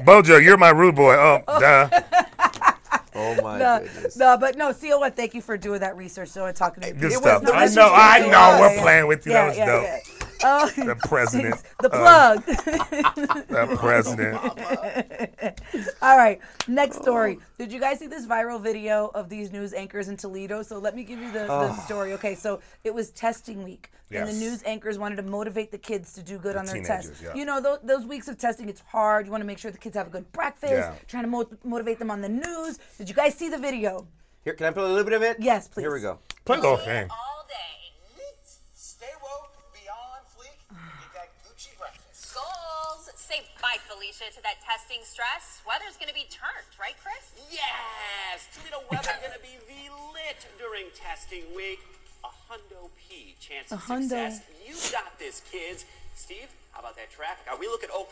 S2: Bojo, you're my rude boy. Oh, duh.
S3: Oh my goodness.
S1: No, but no, CON, thank you for doing that research. So and talking to me.
S2: Good
S1: It
S2: stuff.
S1: was no
S2: I
S1: disrespect
S2: know.
S1: to
S2: We're
S1: us.
S2: playing with you.
S1: Yeah,
S2: That was
S1: yeah,
S2: dope.
S1: yeah. Oh,
S2: The president.
S1: the plug.
S2: The president.
S1: All right, next story. Did you guys see this viral video of these news anchors in Toledo? So let me give you the story. Okay, so it was testing week, and the
S2: Yes.
S1: news anchors wanted to motivate the kids to do good on their tests.
S2: teenagers, yeah.
S1: You know, those weeks of testing, it's hard. You want to make sure the kids have a good breakfast,
S2: Yeah.
S1: trying to motivate them on the news. Did you guys see the video?
S3: Here, can I play a little bit of it?
S1: Yes, please.
S3: Here we go.
S2: Play the whole thing.
S4: All day.
S5: Stay woke, beyond fleek, get that Gucci breakfast.
S4: Goals. Say bye, Felicia, to that testing stress. Weather's gonna be turned, right, Chris?
S6: Yes! Toledo weather gonna be lit during testing week. A hundo P chance of
S1: hundo.
S6: success. You got this, kids. Steve, how about that traffic? Are we looking? Oh,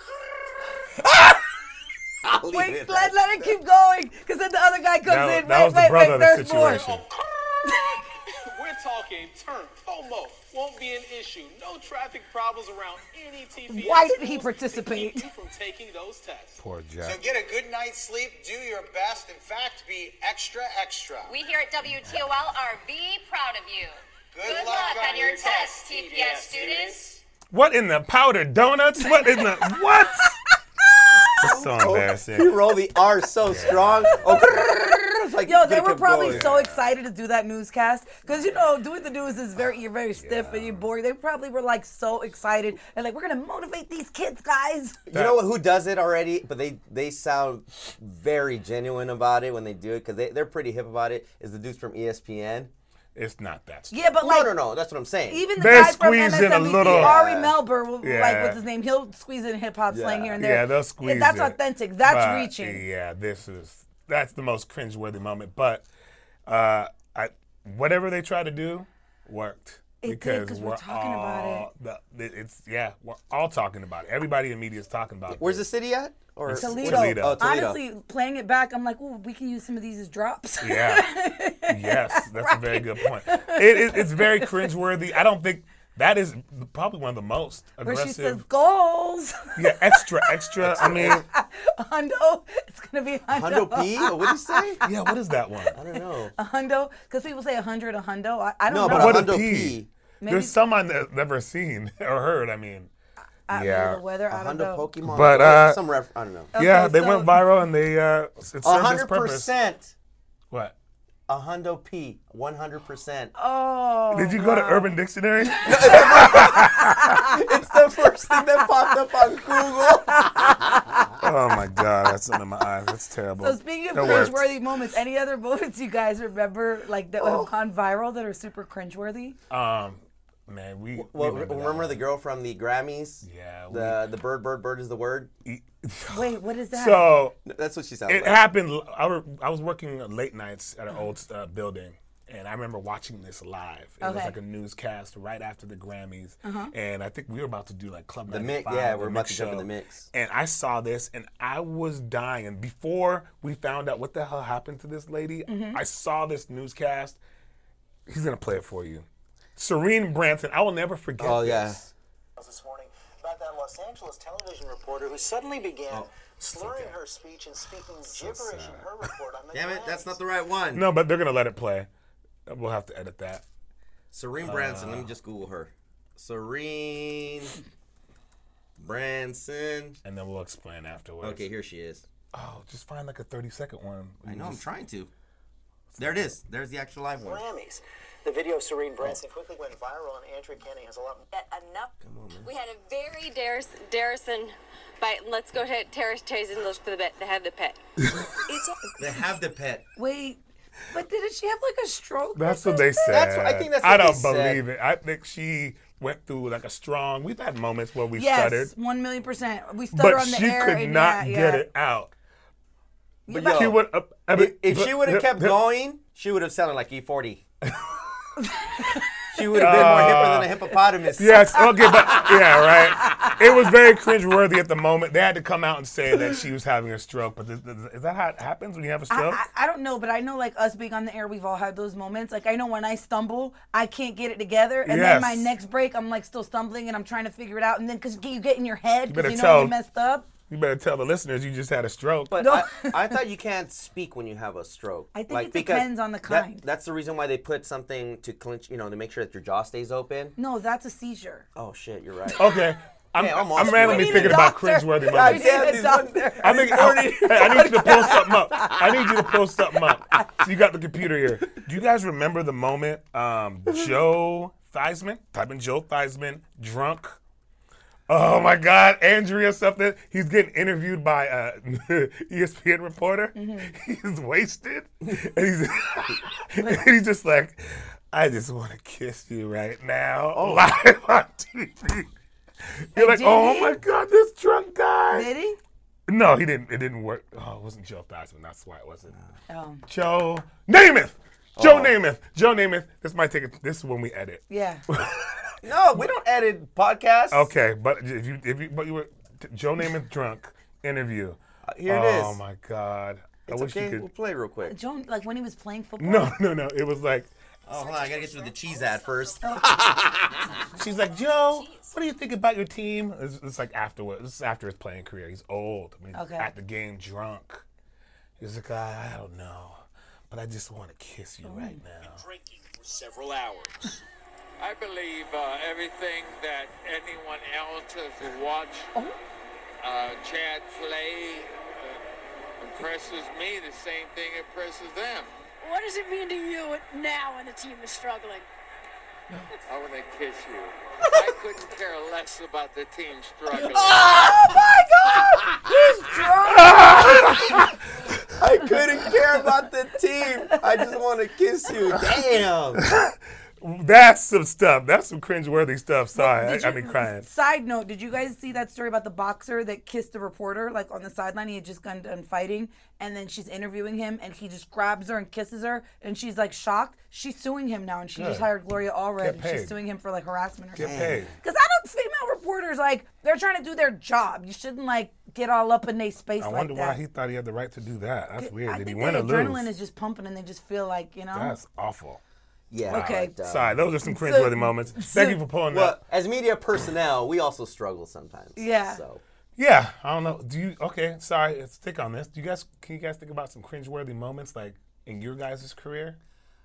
S3: I'll leave
S1: Wait,
S3: it
S1: let
S3: right
S1: it keep going, because then the other guy comes in.
S2: That was the brother of the
S1: there's more.
S2: situation.
S7: We're talking turn. FOMO won't be an issue. No traffic problems around any TV.
S1: Why did he participate?
S7: To keep you from taking those tests.
S2: Poor
S5: So
S2: Jack.
S5: get a good night's sleep, do your best, in fact, be extra, extra.
S4: We here at WTOL are proud of you.
S5: Good luck on your test,
S4: TPS students.
S2: What in the powdered donuts? What in the what? That's so
S3: He
S2: embarrassing.
S3: rolled the R so strong. Oh, it's like
S1: Yo,
S3: he
S1: they
S3: could've
S1: were
S3: kept
S1: probably
S3: going.
S1: so excited to do that newscast because you know doing the news is you're very stiff and you're bored. They probably were like so excited and like we're gonna motivate these kids, guys.
S3: You know who does it already? But they sound very genuine about it when they do it because they're pretty hip about it. Is the dudes from ESPN?
S2: It's not that.
S1: Yeah, but like
S3: No. That's what I'm saying.
S1: even the
S2: They
S1: guy from
S2: squeeze in a
S1: MSNBC,
S2: little-
S1: Ari Melber, like
S2: Yeah.
S1: what's his name? He'll squeeze in hip hop slang here and there.
S2: Yeah, they'll squeeze
S1: That's
S2: it.
S1: authentic. That's
S2: But,
S1: reaching.
S2: Yeah, that's the most cringeworthy moment. But whatever they try to do worked.
S1: It did, 'cause we're talking about
S2: it. We're all talking about it. Everybody in media is talking about it.
S3: Where's the city at? Or
S1: Toledo.
S3: Oh, Toledo.
S1: Honestly, playing it back, I'm like, ooh, we can use some of these as drops.
S2: Yeah. Yes, that's a very good point. It's very cringeworthy. I don't think that is probably one of the most
S1: Where she says
S2: aggressive.
S1: goals.
S2: Yeah, extra. I mean,
S1: A hundo. It's gonna be a hundo.
S3: Hundo P? What did he say?
S2: yeah, what is that one?
S3: I don't know.
S1: A hundo, because people say 100 a hundo. I don't
S3: No,
S1: know.
S3: but
S2: What
S3: a
S2: a
S3: Hundo
S2: P.
S3: P.
S1: Maybe-
S2: There's some I've never seen or heard. I mean,
S1: I
S2: yeah.
S1: the weather.
S3: A
S1: I don't
S3: Hundo
S1: know.
S3: Pokemon.
S2: But,
S3: I don't know.
S2: yeah,
S1: Okay,
S2: they
S1: so-
S2: went viral and they it served its purpose.
S3: 100%.
S2: What?
S3: A Hundo P. 100%.
S1: Oh.
S2: Did you go to
S1: wow.
S2: Urban Dictionary?
S3: It's the first thing that popped up on Google.
S2: Oh my God, that's under my eyes. That's terrible.
S1: So speaking of
S2: That worked.
S1: cringeworthy moments, any other moments you guys remember like that have gone viral that are super cringeworthy?
S2: Man, we
S3: Well,
S2: remember that
S3: remember the
S2: one.
S3: girl from the Grammys?
S2: Yeah.
S3: The bird is the word?
S1: Wait, what is that?
S2: So
S3: That's what she sounds
S2: it
S3: like.
S2: happened. I was working late nights at an old building, and I remember watching this live. It was
S1: Okay.
S2: like a newscast right after the Grammys, and I think we were about to do like Club
S3: The
S2: 95.
S3: mix, yeah,
S2: the
S3: we're about
S2: mix
S3: to jump in
S2: show.
S3: the mix.
S2: And I saw this, and I was dying. And before we found out what the hell happened to this lady, I saw this newscast. He's gonna play it for you. Serene Branson. I will never forget.
S3: Oh, yeah.
S2: this.
S5: This morning about that Los Angeles television reporter who suddenly began slurring her speech and speaking gibberish in her report on the
S3: Damn it, that's
S5: Grammys.
S3: not the right one.
S2: No, but they're gonna let it play. We'll have to edit that.
S3: Serene Branson. Let me just Google her. Serene Branson.
S2: And then we'll explain afterwards.
S3: Okay, here she is.
S2: Oh, just find like a 30-second one.
S3: I know, I'm trying to. There it is. There's the actual live one.
S5: Grammys. The video of Serene Branson quickly went viral, and Andrew Kenny has a lot more.
S4: Enough. We had a very Darrison, but let's go to Terrace Chase and look for the bit. They have the pet.
S3: They have the pet.
S1: Wait, but didn't she have like a stroke?
S2: That's
S1: or
S2: what they
S1: something?
S2: said.
S3: I think that's
S2: I
S3: what
S2: don't
S3: they said.
S2: believe it. I think she went through like a strong. We've had moments where we
S1: Yes,
S2: stuttered,
S1: 1,000,000%. We stutter
S2: but
S1: on the
S2: she
S1: air
S2: could
S1: and
S2: not
S1: yeah,
S2: get
S1: yeah.
S2: it out.
S3: But
S1: But
S3: yo,
S2: She would.
S3: if she would have kept going, she would have sounded like E40. She would have been more hipper than a hippopotamus.
S2: Yes. Okay. But yeah. Right. It was very cringeworthy at the moment. They had to come out and say that she was having a stroke. But is that how it happens when you have a stroke?
S1: I don't know, but I know like us being on the air, we've all had those moments. Like I know when I stumble, I can't get it together, and then
S2: Yes.
S1: my next break, I'm like still stumbling and I'm trying to figure it out, and then because you get in your head because
S2: better
S1: you know
S2: tell-
S1: you messed up.
S2: You better tell the listeners you just had a stroke.
S3: But
S1: No.
S3: I thought you can't speak when you have a stroke.
S1: I think it
S3: because
S1: depends on the kind.
S3: That's the reason why they put something to clinch, to make sure that your jaw stays open.
S1: No, that's a seizure.
S3: Oh shit, you're right.
S2: Okay. I'm
S3: awesome.
S2: randomly
S1: We need
S2: thinking
S1: a
S2: about
S1: doctor.
S2: cringeworthy
S1: God
S2: moments.
S1: damn it,
S3: these
S1: doctor.
S2: I need you to pull something up. I need you to pull something up. So you got the computer here. Do you guys remember the moment Joe Theismann, type in Joe Theismann, drunk? Oh my God, Andrea something. He's getting interviewed by a ESPN reporter. He's wasted. And he's just like, I just want to kiss you right now. Live on TV. You're like,
S1: did
S2: oh
S1: he?
S2: my God, this drunk guy.
S1: Did he?
S2: No, he didn't. It didn't work. Oh, it wasn't Joe Theismann. That's why it wasn't.
S1: Oh.
S2: Joe Namath. Joe Namath. Joe Namath. This might take it. This is when we edit.
S1: Yeah.
S3: No, we don't edit podcasts.
S2: Okay, but but you were Joe Namath drunk interview.
S3: Here it is.
S2: Oh my God.
S3: It's
S2: I wish
S3: okay.
S2: you
S3: We'll
S2: could.
S3: play real quick.
S1: Joan, like when he was playing football.
S2: No. It was like
S3: Oh, hold on. I gotta get through the cheese ad first.
S2: she's like, Joe, what do you think about your team? It's like afterwards. This is after his playing career. He's old. I mean,
S1: Okay.
S2: at the game, drunk. He's like, I don't know, but I just want to kiss you right now.
S6: Drinking for several hours.
S8: I believe everything that anyone else has watched Chad play impresses me. The same thing impresses them.
S9: What does it mean to you now when the team is struggling?
S8: I want to kiss you. I couldn't care less about the team struggling.
S1: Oh my God! He's drunk.
S3: I couldn't care about the team. I just want to kiss you. Damn.
S2: That's some stuff. That's some cringeworthy stuff. Sorry,
S1: Did
S2: I
S1: you-
S2: mean crying.
S1: Side note, did you guys see that story about the boxer that kissed the reporter, like on the sideline? He had just gotten done fighting, and then she's interviewing him, and he just grabs her and kisses her, and she's like shocked. She's suing him now, and she just
S2: Good.
S1: hired Gloria Allred,
S2: Get
S1: and she's
S2: paid.
S1: suing him for like harassment or
S2: Get
S1: something.
S2: paid.
S1: Because I don't, female reporters, like, they're trying to do their job. You shouldn't like get all up in their space
S2: I
S1: like
S2: wonder
S1: that.
S2: why he thought he had the right to do that. That's weird.
S1: I
S2: Did he
S1: think
S2: win
S1: the
S2: or
S1: adrenaline
S2: lose?
S1: is just pumping, and they just feel like, you know.
S2: That's awful.
S3: Yeah.
S1: Okay.
S3: but,
S2: Sorry, those are some cringeworthy moments. Thank you for pulling
S3: Well,
S2: that.
S3: as media personnel, we also struggle sometimes.
S1: Yeah.
S3: So.
S2: Yeah, I don't know. Do you? Okay, sorry. Let's stick on this. Can you guys think about some cringeworthy moments like in your guys' career?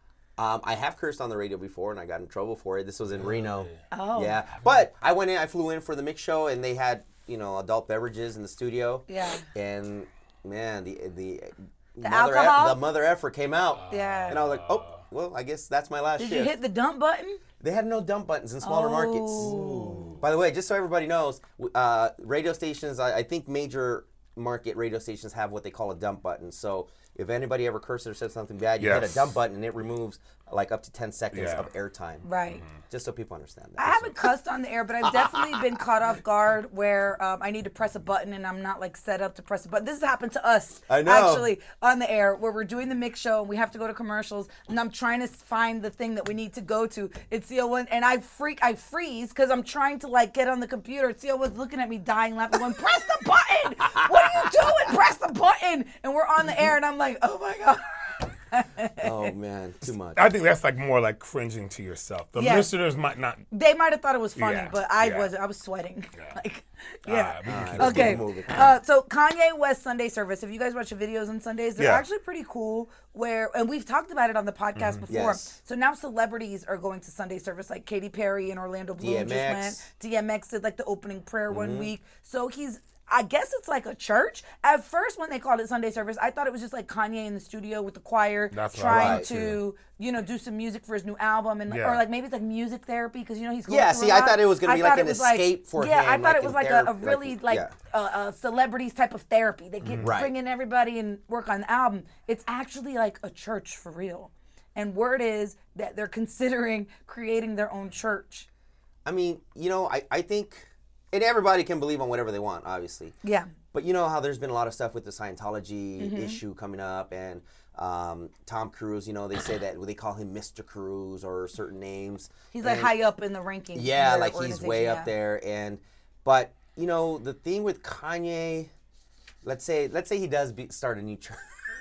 S3: I have cursed on the radio before, and I got in trouble for it. This was in Reno.
S1: Oh.
S3: Yeah, but I flew in for the mix show, and they had adult beverages in the studio.
S1: Yeah.
S3: And man, the
S1: alcohol?
S3: the mother effer came out.
S1: Yeah.
S3: And I was like, oh, well, I guess that's my last
S1: Did
S3: shift.
S1: you hit the dump button?
S3: They had no dump buttons in smaller markets. By the way, just so everybody knows, radio stations, I think major market radio stations have what they call a dump button. So if anybody ever curses or says something bad, you hit a
S2: Yes.
S3: dump button and it removes like up to 10 seconds
S2: Yeah.
S3: of airtime.
S1: Right.
S3: Just so people understand that.
S1: I haven't cussed on the air, but I've definitely been caught off guard where I need to press a button and I'm not like set up to press a button. This has happened to us
S3: I know.
S1: actually on the air where we're doing the mix show and we have to go to commercials and I'm trying to find the thing that we need to go to. It's CO1 and I freeze because I'm trying to like get on the computer. CO1's looking at me dying laughing going, press the button! What are you doing? Press the button! And we're on the air and I'm like, oh my God.
S3: Oh man, too much.
S2: I think that's like more like cringing to yourself. The
S1: Yeah.
S2: listeners might not.
S1: They might have thought it was funny,
S2: Yeah,
S1: but I
S2: yeah.
S1: wasn't. I was sweating. Like, yeah.
S2: Alright, we can keep
S3: let's
S1: Okay.
S3: keep it moving.
S1: So Kanye West Sunday service. If you guys watch the videos on Sundays, they're
S2: Yeah.
S1: actually pretty cool. And we've talked about it on the podcast before.
S3: Yes.
S1: So now celebrities are going to Sunday service, like Katy Perry and Orlando Bloom just
S3: DMX.
S1: went. DMX did like the opening prayer 1 week. So I guess it's like a church. At first, when they called it Sunday service, I thought it was just like Kanye in the studio with the choir
S2: That's what I
S1: trying
S3: thought,
S1: to, do some music for his new album, and
S2: Yeah.
S1: or like maybe it's like music therapy because he's going
S3: Yeah,
S1: through
S3: see,
S1: a
S3: I
S1: lot.
S3: thought it was gonna be like
S1: thought
S3: an
S1: it was
S3: escape for
S1: yeah,
S3: him,
S1: I thought
S3: like
S1: it was
S3: in
S1: like
S3: therapy,
S1: a really
S3: yeah.
S1: celebrities type of therapy. They get
S3: Right.
S1: bring in everybody and work on the album. It's actually like a church for real. And word is that they're considering creating their own church.
S3: I mean, I think, and everybody can believe on whatever they want, obviously.
S1: Yeah.
S3: But you know how there's been a lot of stuff with the Scientology issue coming up, and Tom Cruise, they say that they call him Mr. Cruise or certain names.
S1: He's like
S3: And-
S1: high up in the ranking.
S3: Yeah,
S1: their
S3: like he's
S1: organization,
S3: way
S1: yeah.
S3: up there. But the thing with Kanye, let's say he does start a new church.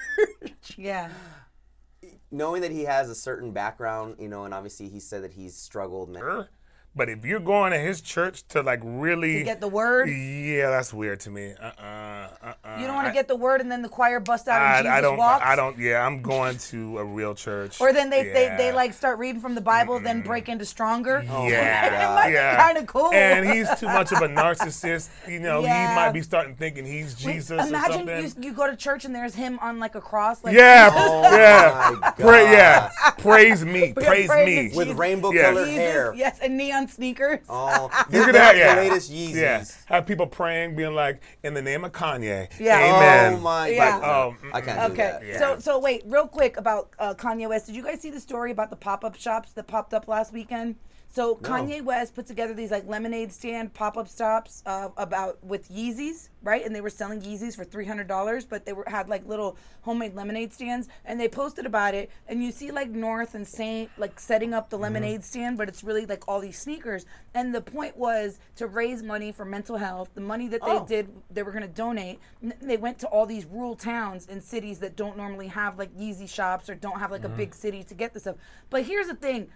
S1: Yeah.
S3: Knowing that he has a certain background, and obviously he said that he's struggled.
S2: But if you're going to his church to like really
S1: To get the word?
S2: yeah, that's weird to me.
S1: You don't want to get the word and then the choir bust out and Jesus
S2: I don't.
S1: walks?
S2: I don't. Yeah, I'm going to a real church.
S1: Or then they
S2: Yeah.
S1: like start reading from the Bible, then break into Stronger.
S2: Yeah,
S1: It might be kind of cool.
S2: And he's too much of a narcissist. You know,
S1: Yeah.
S2: he might be starting thinking he's
S1: Wait,
S2: Jesus or something.
S1: Imagine you go to church and there's him on like a cross. Like,
S2: Yeah,
S3: Oh
S2: yeah,
S3: my
S2: yeah. Praise me,
S1: Yeah,
S2: praise
S1: praise
S2: me.
S1: Jesus.
S3: With rainbow
S2: Yes.
S3: colored
S1: Jesus,
S3: hair.
S1: yes, and neon sneakers.
S3: Oh,
S2: You could
S3: the
S2: have, yeah.
S3: latest Yeezys.
S2: Yeah, have people praying, being like, "In the name of Kanye,
S1: Yeah.
S2: Amen."
S3: Oh my
S1: Yeah.
S3: God.
S2: Oh,
S3: I can't do
S1: Okay,
S3: that.
S2: Yeah.
S1: so wait, real quick about Kanye West. Did you guys see the story about the pop-up shops that popped up last weekend? So Kanye West put together these like lemonade stand pop-up shops with Yeezys, right? And they were selling Yeezys for $300, but they had like little homemade lemonade stands. And they posted about it, and you see like North and Saint like setting up the lemonade stand, but it's really like all these sneakers. And the point was to raise money for mental health. The money that they were going to donate. They went to all these rural towns and cities that don't normally have like Yeezy shops or don't have like a big city to get this stuff. But here's the thing.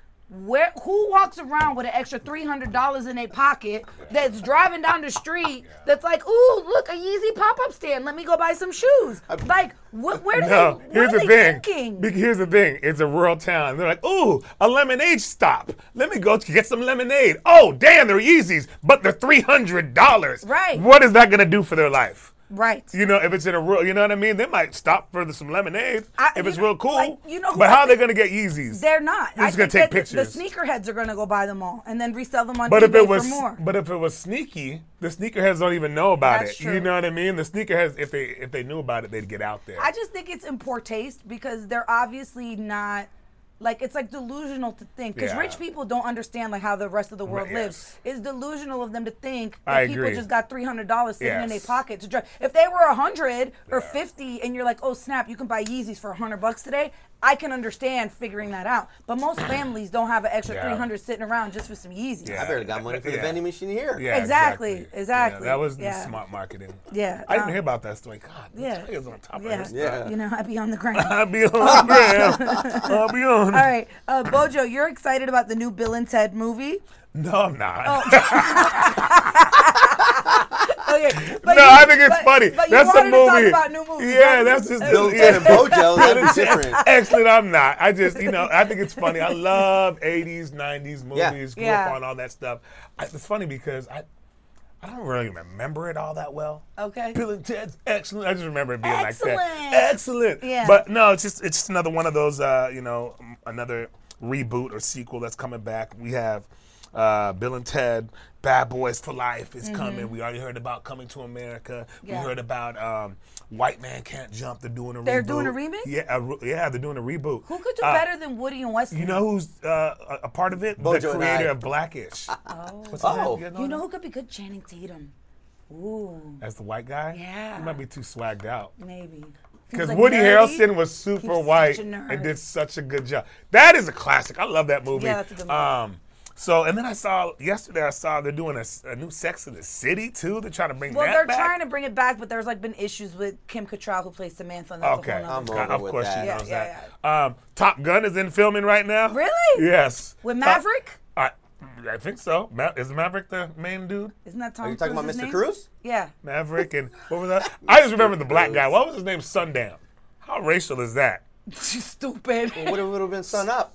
S1: Who walks around with an extra $300 in their pocket that's driving down the street that's like, ooh, look, a Yeezy pop-up stand. Let me go buy some shoes. Like, where do
S2: No,
S1: they,
S2: here's
S1: what
S2: the
S1: are they
S2: thing.
S1: thinking?
S2: Here's the thing. It's a rural town. They're like, ooh, a lemonade stop. Let me go get some lemonade. Oh, damn, they're Yeezys, but they're $300.
S1: Right.
S2: What is that gonna do for their life?
S1: Right.
S2: You know, if it's in a rural, you know what I mean? They might stop for some lemonade if it's real cool.
S1: like, you know who
S2: but
S1: I
S2: how are they
S1: think-
S2: gonna get Yeezys?
S1: They're not.
S2: They're just gonna
S1: think
S2: take
S1: that
S2: pictures.
S1: The sneakerheads are going to go buy them all and then resell them on
S2: But
S1: eBay
S2: if it was,
S1: for more.
S2: but if it was sneaky, the sneakerheads don't even know about
S1: That's
S2: it.
S1: true.
S2: You know what I mean? The sneakerheads, if they knew about it, they'd get out there.
S1: I just think it's in poor taste because they're obviously not, like, it's like delusional to think, because
S2: Yeah.
S1: rich people don't understand like how the rest of the world
S2: Right,
S1: lives.
S2: yes.
S1: It's delusional of them to think that
S2: I
S1: people
S2: agree.
S1: just got $300 sitting in their
S2: Yes.
S1: pocket to drive. If they were 100 or 50 and you're like, oh snap, you can buy Yeezys for $100 today, I can understand figuring that out. But most families don't have an extra
S2: Yeah.
S1: 300 sitting around just for some Yeezys.
S3: I barely got money for the
S2: Yeah.
S3: vending machine here.
S2: Yeah,
S1: Exactly.
S2: Yeah, that was
S1: Yeah.
S2: smart marketing.
S1: Yeah,
S2: I didn't hear about that story. God,
S1: yeah.
S2: yeah. on top
S1: Yeah.
S2: of her
S3: Yeah.
S1: You know, I'd be on the ground.
S2: I'll be on the ground. I'll be on.
S1: All right, Bojo, you're excited about the new Bill and Ted movie?
S2: No, I'm not.
S1: Okay,
S2: No, I think it's funny.
S1: But you
S2: That's a
S1: wanted to talk
S2: movie.
S1: about new movies,
S2: Yeah,
S1: right?
S2: that's just
S3: Bill, Ted, and Bojo, that's different.
S2: Excellent. I'm not. I just, I think it's funny. I love 80s, 90s movies. Grew
S1: Yeah.
S2: up on all that stuff. It's funny because I don't really remember it all that well.
S1: Okay.
S2: Bill and Ted's excellent. I just remember it being
S1: Excellent.
S2: like that. Excellent.
S1: Yeah.
S2: But no, it's just another one of those, another reboot or sequel that's coming back. We have Bill and Ted, Bad Boys for Life is coming. We already heard about Coming to America.
S1: Yeah.
S2: We heard about White Man Can't Jump. They're doing a reboot.
S1: They're doing a remake?
S2: Yeah, they're doing a reboot.
S1: Who could do better than Woody and Wesley?
S2: You know who's a part of it?
S3: Bojo
S2: the
S3: and I.
S2: creator of Blackish. What's his
S3: Oh.
S2: name?
S1: You know who could be good? Channing Tatum. Ooh,
S2: As the white guy?
S1: Yeah.
S2: He might be too swagged out.
S1: maybe.
S2: Because
S1: Seems like
S2: Woody
S1: nerdy.
S2: Harrelson was super
S1: He's
S2: white
S1: such a nerd.
S2: and did such a good job. That is a classic. I love that movie.
S1: Yeah, that's a good movie.
S2: So, and then yesterday I saw they're doing a new Sex in the City too. They're trying to bring
S1: Well,
S2: that
S1: they're
S2: back.
S1: trying to bring it back, but there's like been issues with Kim Cattrall, who plays Samantha. And that's
S2: Okay,
S1: a whole nother
S3: I'm over
S2: of
S3: with
S2: course
S3: that.
S2: she knows
S1: Yeah,
S2: that. Top Gun is in filming right now.
S1: Really?
S2: Yes.
S1: With Maverick?
S2: I think so. Is Maverick the main dude?
S1: Isn't that Tom
S3: Are you talking about
S1: Cruise's
S3: Mr.
S1: name?
S3: Cruz?
S1: Yeah.
S2: Maverick and what was that? I just remember the black guy. What was his name? Sundown. How racial is that?
S1: Stupid.
S3: What would have been Sun Up?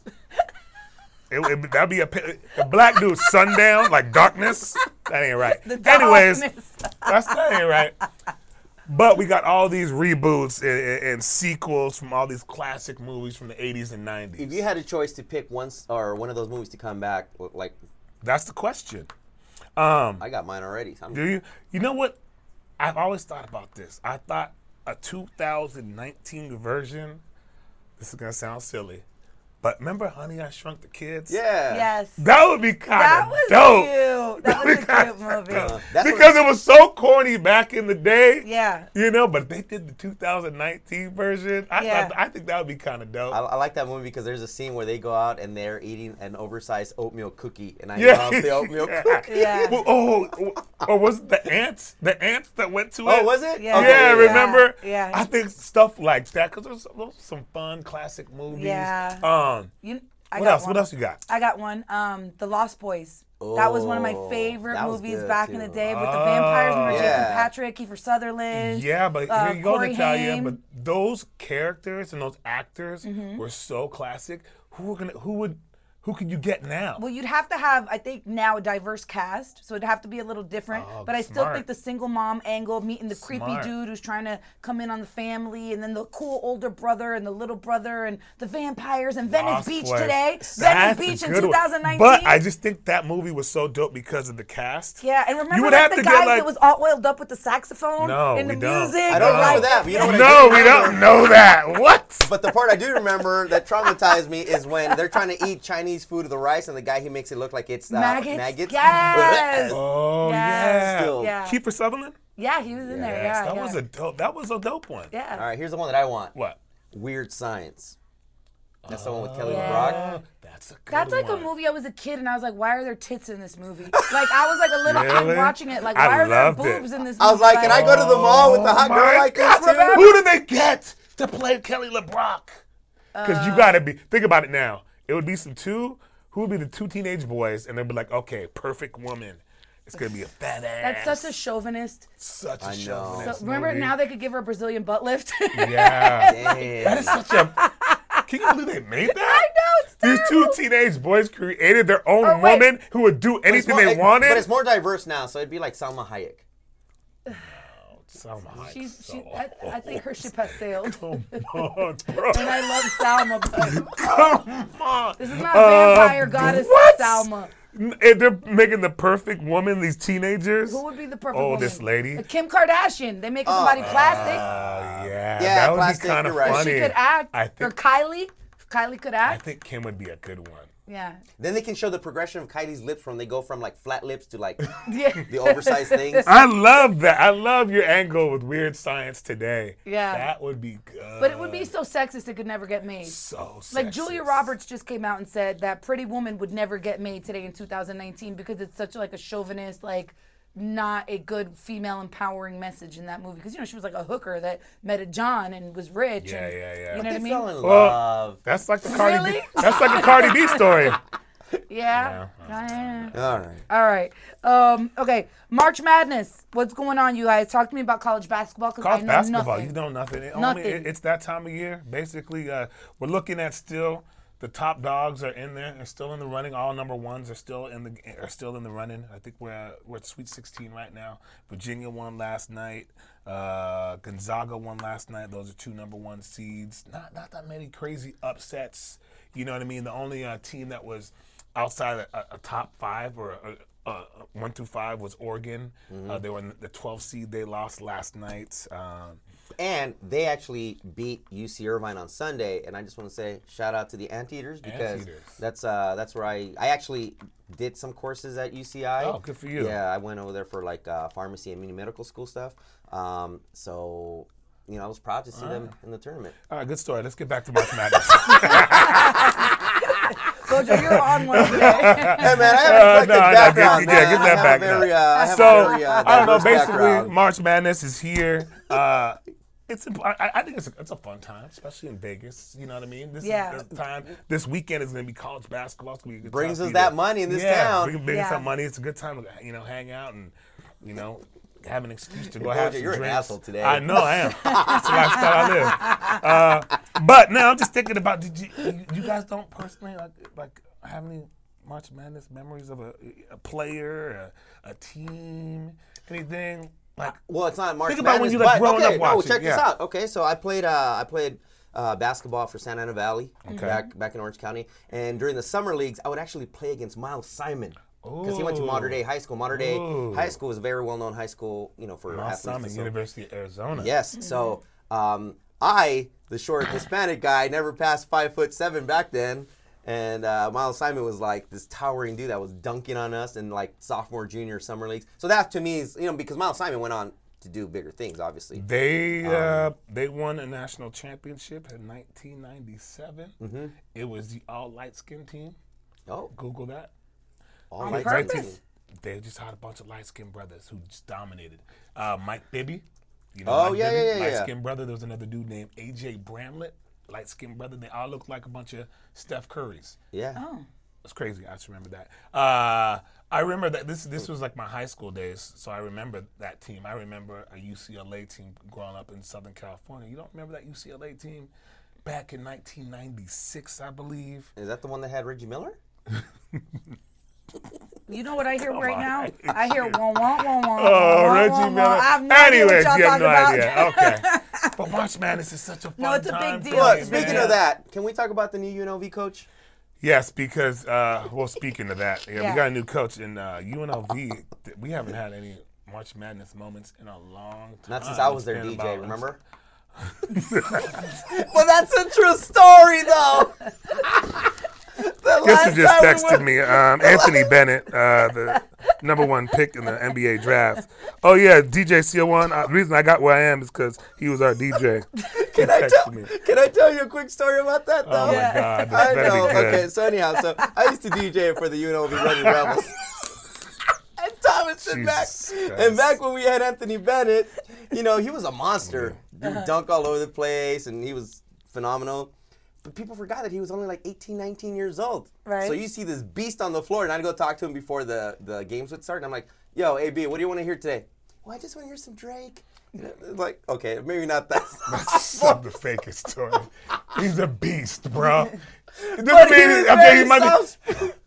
S2: That'd be a black dude. Sundown, like darkness. That ain't right. Anyways,
S1: darkness.
S2: that ain't right. But we got all these reboots and sequels from all these classic movies from the 80s and 90s.
S3: If you had a choice to pick one of those movies to come back, like
S2: That's the question.
S3: I got mine already.
S2: Do you? You know what? I've always thought about this. I thought a 2019 version, this is going to sound silly, but remember Honey, I Shrunk the Kids?
S3: Yeah.
S1: Yes.
S2: That would be kind
S1: That
S2: of
S1: was
S2: dope.
S1: cute. That was a cute movie.
S3: That's
S2: Because it was so corny back in the day.
S1: Yeah.
S2: You know, but they did the 2019 version.
S1: Yeah.
S2: I think that would be kind of dope.
S3: I like that movie because there's a scene where they go out and they're eating an oversized oatmeal cookie, and I
S2: Yeah.
S3: love the oatmeal
S2: Yeah.
S3: cookie.
S1: Yeah.
S2: Well, or was it the ants? The ants that went to it?
S3: Oh, was it?
S1: Yeah.
S3: Okay,
S2: Yeah, remember?
S1: Yeah.
S2: I think stuff like that, because those are some fun classic movies.
S1: Yeah.
S2: What else? What else you got?
S1: I got one. The Lost Boys. That was one of my favorite movies back in the day with the vampires. Remember Jason Patrick, Kiefer Sutherland.
S2: Yeah, but here you go,
S1: Corey
S2: Natalia.
S1: Haim.
S2: But those characters and those actors were so classic. Who could you get now?
S1: Well, you'd have to have, I think, now a diverse cast, so it'd have to be a little different. But I still
S2: smart.
S1: think the single mom angle, meeting the creepy
S2: Smart.
S1: dude who's trying to come in on the family, and then the cool older brother and the little brother and the vampires and Venice
S2: Lost
S1: Beach
S2: Boys.
S1: today.
S2: That's
S1: Venice
S2: a
S1: Beach in
S2: good one.
S1: 2019.
S2: But I just think that movie was so dope because of the cast.
S1: Yeah, and remember
S2: would
S1: like,
S2: have
S1: the
S2: to
S1: guy
S2: get, like-
S1: that was all oiled up with the saxophone
S2: No,
S1: and the
S2: we don't.
S1: music?
S3: I don't
S1: and,
S3: remember
S1: like,
S3: that, but you know what I
S2: No,
S3: do
S2: we
S3: remember?
S2: don't know that. What?
S3: But the part I do remember that traumatized me is when they're trying to eat Chinese food with the rice, and the guy he makes it look like it's maggots.
S1: Yes.
S2: Oh,
S1: Yes.
S2: yeah.
S1: Yeah.
S2: Kiefer Sutherland?
S1: Yeah, he was in there. Yeah,
S2: that
S1: yeah.
S2: was a dope one.
S1: Yeah.
S3: All right, here's the one that I want.
S2: What?
S3: Weird Science. That's the one with Kelly
S1: Yeah.
S3: LeBrock.
S2: That's a good
S1: That's like
S2: one.
S1: a movie I was a kid and I was like, why are there tits in this movie? Like I was like a little
S2: Really?
S1: kid watching it. Like
S2: I
S1: why are there
S2: loved it.
S1: boobs in this movie?
S3: I was like, can I go to the mall with the hot girl
S2: My
S3: like
S2: God,
S3: this too?
S2: Who did they get to play Kelly LeBrock? Because you gotta be, think about it now. It would be who would be the two teenage boys, and they'd be like, okay, perfect woman. It's gonna be a fat ass.
S1: That's such a chauvinist.
S2: Such a
S3: I know.
S2: chauvinist
S1: So, remember
S2: movie.
S1: now they could give her a Brazilian butt lift.
S2: Yeah.
S3: Damn.
S2: That is such a. Can you believe they made that?
S1: I know, it's
S2: These two
S1: terrible.
S2: teenage boys created their own
S1: Oh, wait.
S2: woman who would do anything they
S3: But
S2: wanted.
S3: it's more diverse now, so it'd be like Salma Hayek.
S2: Salma Hayek.
S1: I think her ship has sailed.
S2: Come on, bro.
S1: And I love Salma, but
S2: Come on.
S1: this is not vampire goddess
S2: what?
S1: Salma.
S2: If they're making the perfect woman, these teenagers.
S1: Who would be the perfect
S2: Oh,
S1: woman?
S2: this lady.
S1: Kim Kardashian. They make somebody plastic.
S2: Yeah,
S3: Yeah,
S2: that would
S3: plastic,
S2: be kind of
S3: you're right.
S2: funny.
S1: She could act.
S2: I
S1: Or
S2: think,
S1: Kylie. If Kylie could
S2: I
S1: act.
S2: think Kim would be a good one.
S1: Yeah.
S3: Then they can show the progression of Kylie's lips when they go from like flat lips to like
S1: Yeah.
S3: the oversized things.
S2: I love that. I love your angle with Weird Science today.
S1: Yeah.
S2: That would be good.
S1: But it would be so sexist it could never get made.
S2: so
S1: Like Julia
S2: sexist.
S1: Roberts just came out and said that Pretty Woman would never get made today in 2019 because it's such like a chauvinist, like not a good female empowering message in that movie. Because she was like a hooker that met a John and was rich.
S2: Yeah,
S1: and,
S2: yeah.
S1: You know what I
S3: They
S1: mean?
S3: fell in
S2: Well,
S3: love.
S2: That's like the Cardi
S1: Really?
S2: B. That's like a Cardi B story.
S1: Yeah.
S3: All right.
S1: All right. Okay. March Madness. What's going on, you guys? Talk to me about college basketball because I
S2: College
S1: know
S2: basketball,
S1: nothing.
S2: you know nothing.
S1: Nothing.
S2: It's that time of year. Basically, we're looking at still the top dogs are in there. They're still in the running. All number ones are still in the running. I think we're at Sweet 16 right now. Virginia won last night. Gonzaga won last night. Those are two number one seeds. Not that many crazy upsets. You know what I mean? The only team that was outside a top five or 1 through 5 was Oregon. They were in the 12th seed. They lost last night.
S3: And they actually beat UC Irvine on Sunday, and I just want to say shout out to the Anteaters because
S2: Anteaters.
S3: that's where I actually did some courses at UCI.
S2: Oh, good for you.
S3: Yeah, I went over there for like pharmacy and mini medical school stuff. So I was proud to see them in the tournament.
S2: All right, good story. Let's get back to March Madness.
S1: Gojo, you're on one today.
S3: Hey man, I have a background.
S2: Get that back. I don't know. Basically, March Madness is here. I think it's a fun time, especially in Vegas. You know what I mean? This is the time. This weekend is going to be college basketball. It's going to be a good
S3: Brings
S2: time
S3: us
S2: for you
S3: that
S2: to-
S3: money in this
S2: yeah,
S3: town.
S2: Bring us some money. It's a good time to hang out and have an excuse to go have some
S3: You're
S2: drinks.
S3: an asshole today.
S2: I know I am. It's the lifestyle I live. But now I'm just thinking about. Did you guys don't personally like have any March Madness memories of a player, a team, anything? Like,
S3: well, it's not March
S2: think about
S3: Madness,
S2: when you like
S3: but
S2: growing
S3: okay,
S2: up watching.
S3: check this out. Okay, so I played basketball for Santa Ana Valley back in Orange County, and during the summer leagues, I would actually play against Miles Simon because he went to Mater Dei High School. Mater Dei High School is a very well-known high school, for
S2: Miles
S3: athletes.
S2: Simon, University of Arizona.
S3: Yes, so I, the short Hispanic guy, never passed 5'7" back then. And Miles Simon was like this towering dude that was dunking on us in like sophomore, junior, summer leagues. So that to me is, because Miles Simon went on to do bigger things, obviously.
S2: They won a national championship in 1997.
S3: Mm-hmm.
S2: It was the all light skin team.
S3: Oh,
S2: Google that.
S3: all
S1: On
S3: light
S1: purpose?
S3: skin.
S2: They just had a bunch of light skinned brothers who just dominated. Mike Bibby.
S3: Oh, yeah.
S2: Light skinned brother. There was another dude named AJ Bramlett. light-skinned brother. They all look like a bunch of Steph Currys.
S3: Yeah.
S1: Oh.
S2: It's crazy. I just remember that. I remember that this was like my high school days, so I remember that team. I remember a UCLA team growing up in Southern California. You don't remember that UCLA team back in 1996, I believe?
S3: Is that the one that had Reggie Miller?
S1: You know what I hear right now? I hear wah wah wah wah.
S2: Oh, Reggie Miller.
S1: I have no idea what
S2: Anyways,
S1: y'all
S2: you have
S1: talking
S2: no
S1: about.
S2: idea. Okay. But March Madness is such a fun
S1: No, it's a big
S2: time.
S1: deal.
S2: for
S3: Look,
S2: me,
S3: speaking
S2: man.
S3: of that, can we talk about the new UNLV coach?
S2: Yes, because, well, speaking of that,
S1: Yeah.
S2: we got a new coach in UNLV. We haven't had any March Madness moments in a long time.
S3: Not since I was
S2: It's
S3: their
S2: been
S3: DJ,
S2: about-
S3: remember? Well, that's a true story, though.
S2: Guess who just texted me? Anthony Bennett, the #1 pick in the NBA draft. Oh yeah, DJ CO1. The reason I got where I am is because he was our DJ.
S3: Can I tell you a quick story about that, though?
S2: Oh my God, this
S3: I
S2: better
S3: know.
S2: be good.
S3: Okay, so anyhow, I used to DJ for the UNLV Ready Rebels. And Thomas and back.
S2: Jesus
S3: And
S2: Christ.
S3: back when we had Anthony Bennett, he was a monster. He would dunk all over the place, and he was phenomenal. But people forgot that he was only like 18, 19 years old.
S1: Right.
S3: So you see this beast on the floor, and I'd go talk to him before the games would start, and I'm like, yo, AB, what do you want to hear today? Well, I just want to hear some Drake. Like, okay, maybe not that.
S2: That's not the fakest story. He's a beast, bro.
S3: But he was very soft.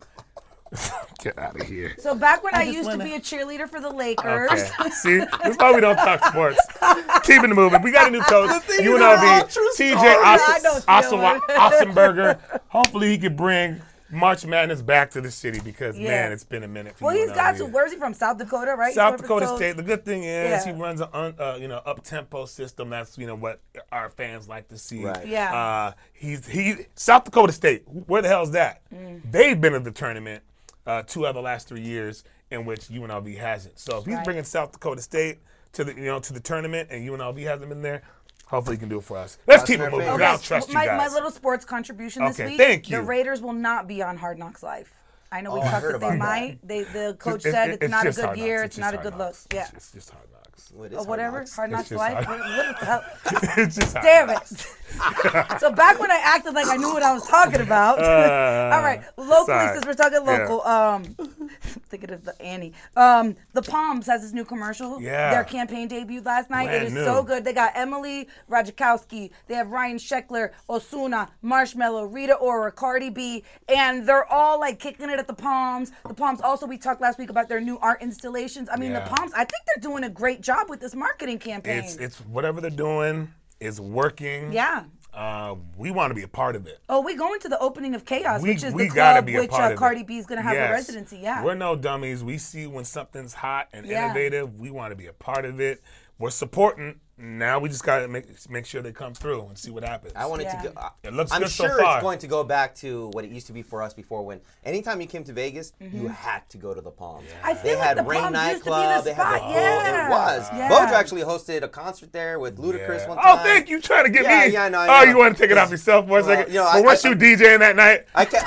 S2: Get out of here.
S1: So back when I
S2: just
S1: used to
S2: wanna-
S1: be a cheerleader for the Lakers.
S2: Okay. See, that's why we don't talk sports. Keeping it moving. We got a new coach.
S3: The thing is, they're all
S2: UNLV.
S3: true
S2: TJ
S3: stories.
S1: I know, Steelman.
S2: Ossenberger. Hopefully he can bring March Madness back to the city because,
S1: Yeah.
S2: man, it's been a minute for
S1: Well, he's got
S2: UNLV.
S1: to. Where's he from? South Dakota, right?
S2: South
S1: So-
S2: Dakota
S1: so-
S2: State. The good thing is
S1: Yeah.
S2: he runs a up-tempo system. That's what our fans like to see.
S3: Right.
S1: Yeah.
S2: South Dakota State. Where the hell is that?
S1: Mm.
S2: They've been in the tournament 2 out of the last 3 years, in which UNLV hasn't. So if he's
S1: Right.
S2: bringing South Dakota State to the tournament and UNLV hasn't been there, hopefully he can do it for us. Let's keep it
S3: Crossing our
S2: moving.
S3: fingers.
S2: I don't trust you
S1: my
S2: guys.
S1: little sports contribution this
S2: Okay,
S1: week.
S2: thank you.
S1: The Raiders will not be on Hard Knocks Live. I know we
S3: Oh, I
S1: talked
S3: heard
S1: that they
S3: about
S1: might. The coach
S2: It's-
S1: said it's not a
S2: just
S1: good
S2: Hard
S1: year.
S2: Knocks.
S1: It's not a
S2: just
S1: good
S2: Hard
S1: look.
S2: Knocks.
S1: Yeah.
S2: It's just Hard Knocks.
S3: What is
S1: Or whatever.
S3: Hard Knocks?
S1: Hard Knocks
S2: just
S1: Live.
S2: Hard
S1: What the hell?
S2: It's just Hard
S1: Damn
S2: Knocks.
S1: it. So back when I acted like I knew what I was talking about. All right. Locally,
S2: sorry.
S1: since we're talking
S2: Yeah.
S1: local, thinking of the Annie. The Palms has this new commercial.
S2: Yeah.
S1: Their campaign debuted last night.
S2: Brand
S1: It is
S2: new.
S1: so good. They got Emily Ratajkowski. They have Ryan Sheckler, Ozuna, Marshmello, Rita Ora, Cardi B, and they're all like kicking it at the Palms. The Palms also, we talked last week about their new art installations. I mean,
S2: Yeah.
S1: the Palms, I think they're doing a great job with this marketing campaign.
S2: It's whatever they're doing is working.
S1: Yeah.
S2: We want to be a part of it.
S1: Oh, we going to the opening of Chaos, which is the
S2: gotta
S1: club
S2: be a
S1: which
S2: part of it.
S1: Cardi B is going to have
S2: Yes.
S1: a residency. Yeah.
S2: We're no dummies. We see when something's hot and
S1: Yeah.
S2: innovative, we want to be a part of it. We're supporting. Now we just got to make sure they come through and see what happens.
S3: I want it
S1: Yeah.
S3: to go.
S2: It looks
S3: I'm
S2: good so
S3: sure
S2: far.
S3: it's going to go back to what it used to be for us before. When anytime you came to Vegas, you had to go to the Palms.
S1: I
S3: They
S1: feel like
S3: had
S1: the
S3: Rain
S1: Palms used to be
S3: nightclub.
S1: the
S3: They had the
S1: spot.
S3: whole.
S1: Yeah.
S3: It was.
S1: Yeah.
S3: Bojo actually hosted a concert there with Ludacris
S2: Yeah.
S3: one
S2: Oh,
S3: time.
S2: thank you. Trying to get
S3: Yeah,
S2: me.
S3: yeah, I know, I
S2: Oh,
S3: know.
S2: you want to take it off yourself for a
S3: Well,
S2: second?
S3: you know,
S2: but weren't
S3: I-
S2: you DJing that night?
S3: I can't.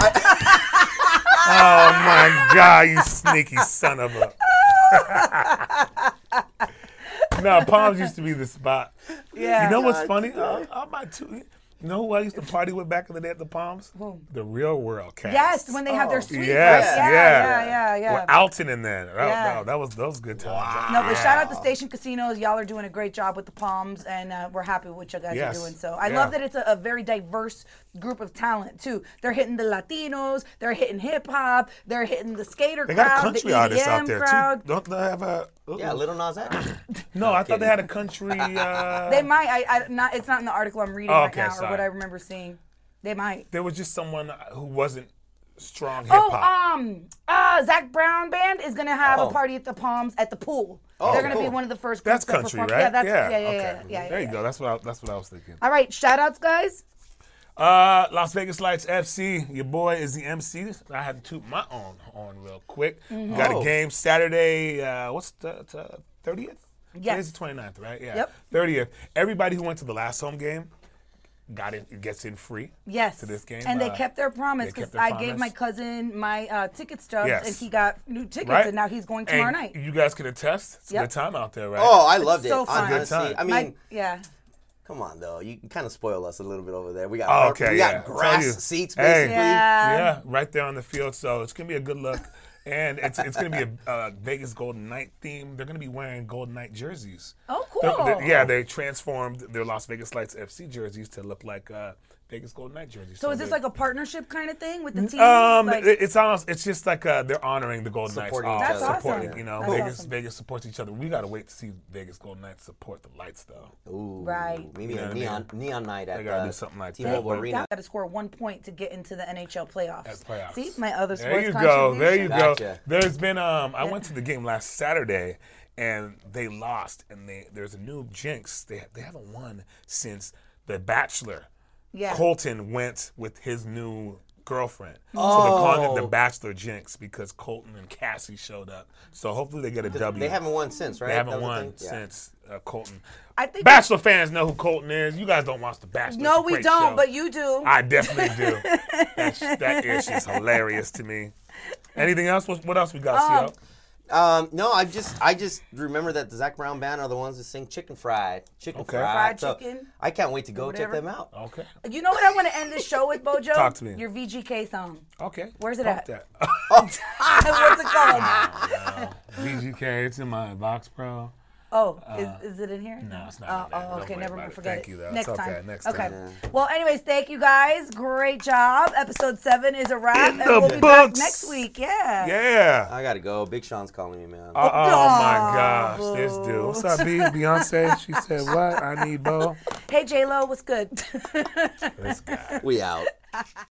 S2: Oh my God, you sneaky son of a. No, Palms used to be the spot.
S1: Yeah.
S2: You know what's funny? You know who I used to party with back in the day at the Palms?
S1: Who?
S2: The Real World cast.
S1: Yes, when they have their suite.
S2: Yes,
S1: right? Yeah.
S2: With Alton in there.
S1: Yeah.
S2: That was good times.
S1: No, but shout out to Station Casinos. Y'all are doing a great job with the Palms, and we're happy with what you guys
S2: Yes.
S1: are doing. So I
S2: Yeah.
S1: love that it's a very diverse group of talent too. They're hitting the Latinos, they're hitting hip hop, they're hitting the skater
S2: They
S1: crowd,
S2: got country
S1: the EDM
S2: artists out there
S1: crowd.
S2: too. Don't they have a?
S3: Yeah, Little Nas X.
S2: No, I thought they had a country.
S1: They might. It's not in the article I'm reading
S2: Oh,
S1: right
S2: okay,
S1: now, or
S2: sorry.
S1: what I remember seeing. They might.
S2: There was just someone who wasn't strong hip hop.
S1: Zach Brown Band is gonna have
S3: Oh.
S1: a party at the Palms at the pool.
S3: Oh,
S1: They're gonna be
S3: cool.
S1: one of the first
S2: That's
S1: groups that
S2: country,
S1: perform.
S2: right?
S1: Yeah, that's
S2: okay.
S1: yeah.
S2: There you go. That's what I was thinking.
S1: All right, shout outs, guys.
S2: Las Vegas Lights FC. Your boy is the MC. I had to toot my own horn real quick.
S1: Mm-hmm.
S2: Got
S3: Oh.
S2: a game Saturday. What's the 30th?
S1: Yes.
S2: Today's the 29th, right? Yeah.
S1: Yep.
S2: 30th. Everybody who went to the last home game gets in free.
S1: Yes.
S2: To this game.
S1: And they kept their promise
S2: they
S1: because
S2: kept their
S1: I gave
S2: promise.
S1: my cousin my ticket stubs
S2: Yes.
S1: and he got new tickets
S2: Right?
S1: and now he's going tomorrow
S2: And
S1: night.
S2: You guys can attest. It's a
S1: Yep.
S2: good time out there, right?
S3: Oh, I loved it.
S1: so fun.
S3: Honestly,
S2: Good time.
S3: I mean,
S1: Yeah.
S3: Come on, though. You kind of spoil us a little bit over there. We got
S2: Oh, okay,
S3: we
S2: yeah.
S3: got grass seats,
S2: Hey.
S3: basically.
S1: Yeah.
S2: right there on the field. So it's gonna be a good look, and it's gonna be a Vegas Golden Knight theme. They're gonna be wearing Golden Knight jerseys.
S1: Oh, cool.
S2: They transformed their Las Vegas Lights FC jerseys to look like Vegas Golden Knight jerseys.
S1: So is this like a partnership kind of thing with the team?
S2: It's just like they're honoring the Golden Knights.
S3: Supporting each
S1: That's
S3: other.
S1: awesome.
S2: Supporting,
S1: That's
S2: Vegas
S1: awesome.
S2: Vegas supports each other. We gotta wait to see Vegas Golden Knights support the Lights though.
S3: Ooh,
S1: Right.
S3: Maybe
S2: You know
S3: a
S2: what I mean?
S3: neon night at
S2: They gotta do something like that.
S3: T-Mobile
S2: But-
S3: Arena.
S1: Got to score 1 point to get into the NHL playoffs.
S2: As playoffs.
S1: See, my other
S2: There
S1: sports
S2: you go. There you
S1: contribution.
S2: go.
S3: Gotcha.
S2: There's been I went to the game last Saturday and they lost and there's a new jinx. They haven't won since The Bachelor.
S1: Yeah.
S2: Colton went with his new girlfriend. So they're calling it the
S3: Oh.
S2: Bachelor jinx because Colton and Cassie showed up. So hopefully they get a W.
S3: They haven't won since, right?
S2: They
S3: That
S2: haven't
S3: was the
S2: won
S3: thing? Yeah.
S2: since Colton.
S1: I think
S2: Bachelor fans know who Colton is. You guys don't watch The Bachelor.
S1: No,
S2: It's a
S1: we
S2: great
S1: don't,
S2: show.
S1: but you do.
S2: I definitely do. that ish is hilarious to me. Anything else? What else we got, CL?
S3: No, I just remember that the Zach Brown Band are the ones that sing Chicken Fried. Chicken
S2: Okay.
S3: Fried.
S1: Fried
S3: So
S1: chicken,
S3: I can't wait to go check
S1: whatever.
S3: them out.
S2: Okay.
S1: You know what I want to end this show with, Bojo?
S2: Talk to me.
S1: Your VGK song.
S2: Okay.
S1: Where's it
S2: Pump
S1: at?
S2: that.
S1: What's it called?
S2: VGK, it's in my box, bro.
S1: Oh, is it in here?
S2: No, it's not in there.
S1: Oh,
S2: Don't
S1: okay,
S2: worry
S1: never
S2: about
S1: mind.
S2: it.
S1: Forget
S2: Thank
S1: it.
S2: you, though.
S1: Next
S2: It's
S1: time.
S2: okay, next
S1: okay.
S2: time.
S1: Well, anyways, thank you guys. Great job. Episode 7 is a wrap,
S2: In
S1: and
S2: the
S1: we'll be back
S2: books.
S1: next week. Yeah.
S2: Yeah.
S3: I gotta go. Big Sean's calling me, man.
S2: Oh my gosh, this dude. What's up, B? Beyonce? She said, what? I need Bo.
S1: Hey, J-Lo, what's good?
S2: This guy.
S3: We out.